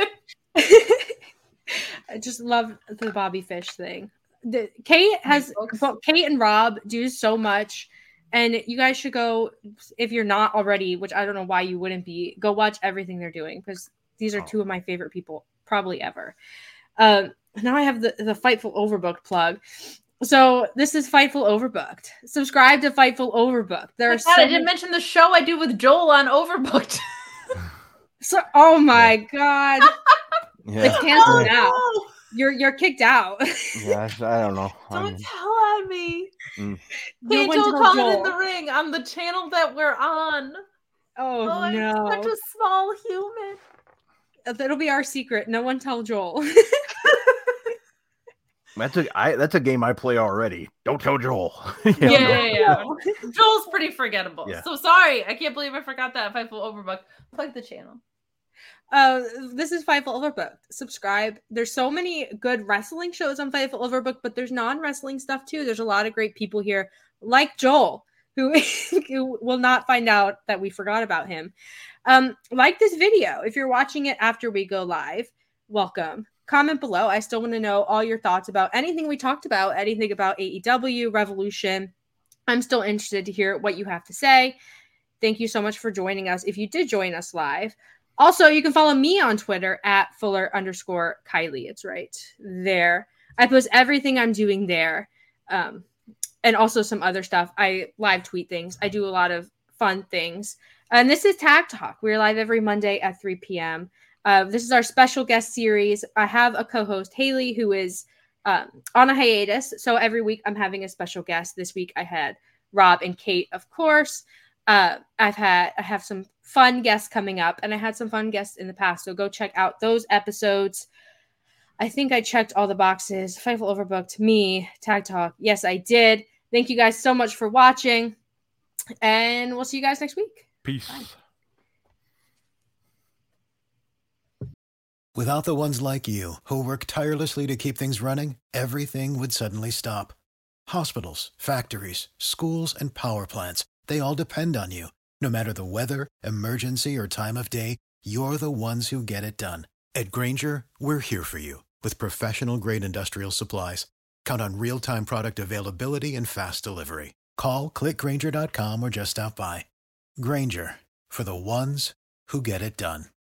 I just love the Bobby Fish thing. The, Kate has, Hey, Kate and Rob do so much. And you guys should go, if you're not already, which I don't know why you wouldn't be, go watch everything they're doing, because these are two of my favorite people probably ever. Um, now I have the, the Fightful Overbooked plug. So this is Fightful Overbooked. Subscribe to Fightful Overbooked. There Oh are God, so I didn't many- mention the show I do with Joel on Overbooked. so oh my God. yeah. It's canceled Oh, now. no. You're you're kicked out. Yeah, I don't know. Don't I'm- tell on me. Mm. No one Angel, tell call it in Joel. the ring on the channel that we're on. Oh, Oh, no. I'm such a small human. That'll be our secret. No one tell Joel. That's a I, that's a game I play already. Don't tell Joel. Yeah, Yeah, yeah, yeah. Joel's pretty forgettable. Yeah. So sorry. I can't believe I forgot that. Fightful Overbook. Plug the channel. Uh, this is Fightful Overbooked. Subscribe. There's so many good wrestling shows on Fightful Overbooked, but there's non-wrestling stuff too. There's a lot of great people here, like Joel, who, who will not find out that we forgot about him. Um, like this video. If you're watching it after we go live, welcome. Comment below. I still want to know all your thoughts about anything we talked about, anything about A E W, Revolution. I'm still interested to hear what you have to say. Thank you so much for joining us. If you did join us live, also, you can follow me on Twitter at Fuller underscore Kylie. It's right there. I post everything I'm doing there. Um, and also some other stuff. I live tweet things. I do a lot of fun things. And this is Tag Talk. We're live every Monday at three p.m. Uh, this is our special guest series. I have a co-host, Haley, who is um, on a hiatus. So every week I'm having a special guest. This week I had Rob and Kate, of course. Uh, I've had I have some fun guests coming up, and I had some fun guests in the past. So go check out those episodes. I think I checked all the boxes. Fightful Overbooked, me, Tag Talk. Yes, I did. Thank you guys so much for watching, and we'll see you guys next week. Peace. Bye. Without the ones like you, who work tirelessly to keep things running, everything would suddenly stop. Hospitals, factories, schools, and power plants, they all depend on you. No matter the weather, emergency, or time of day, you're the ones who get it done. At Grainger, we're here for you with professional-grade industrial supplies. Count on real-time product availability and fast delivery. Call, click Grainger dot com, or just stop by. Grainger, for the ones who get it done.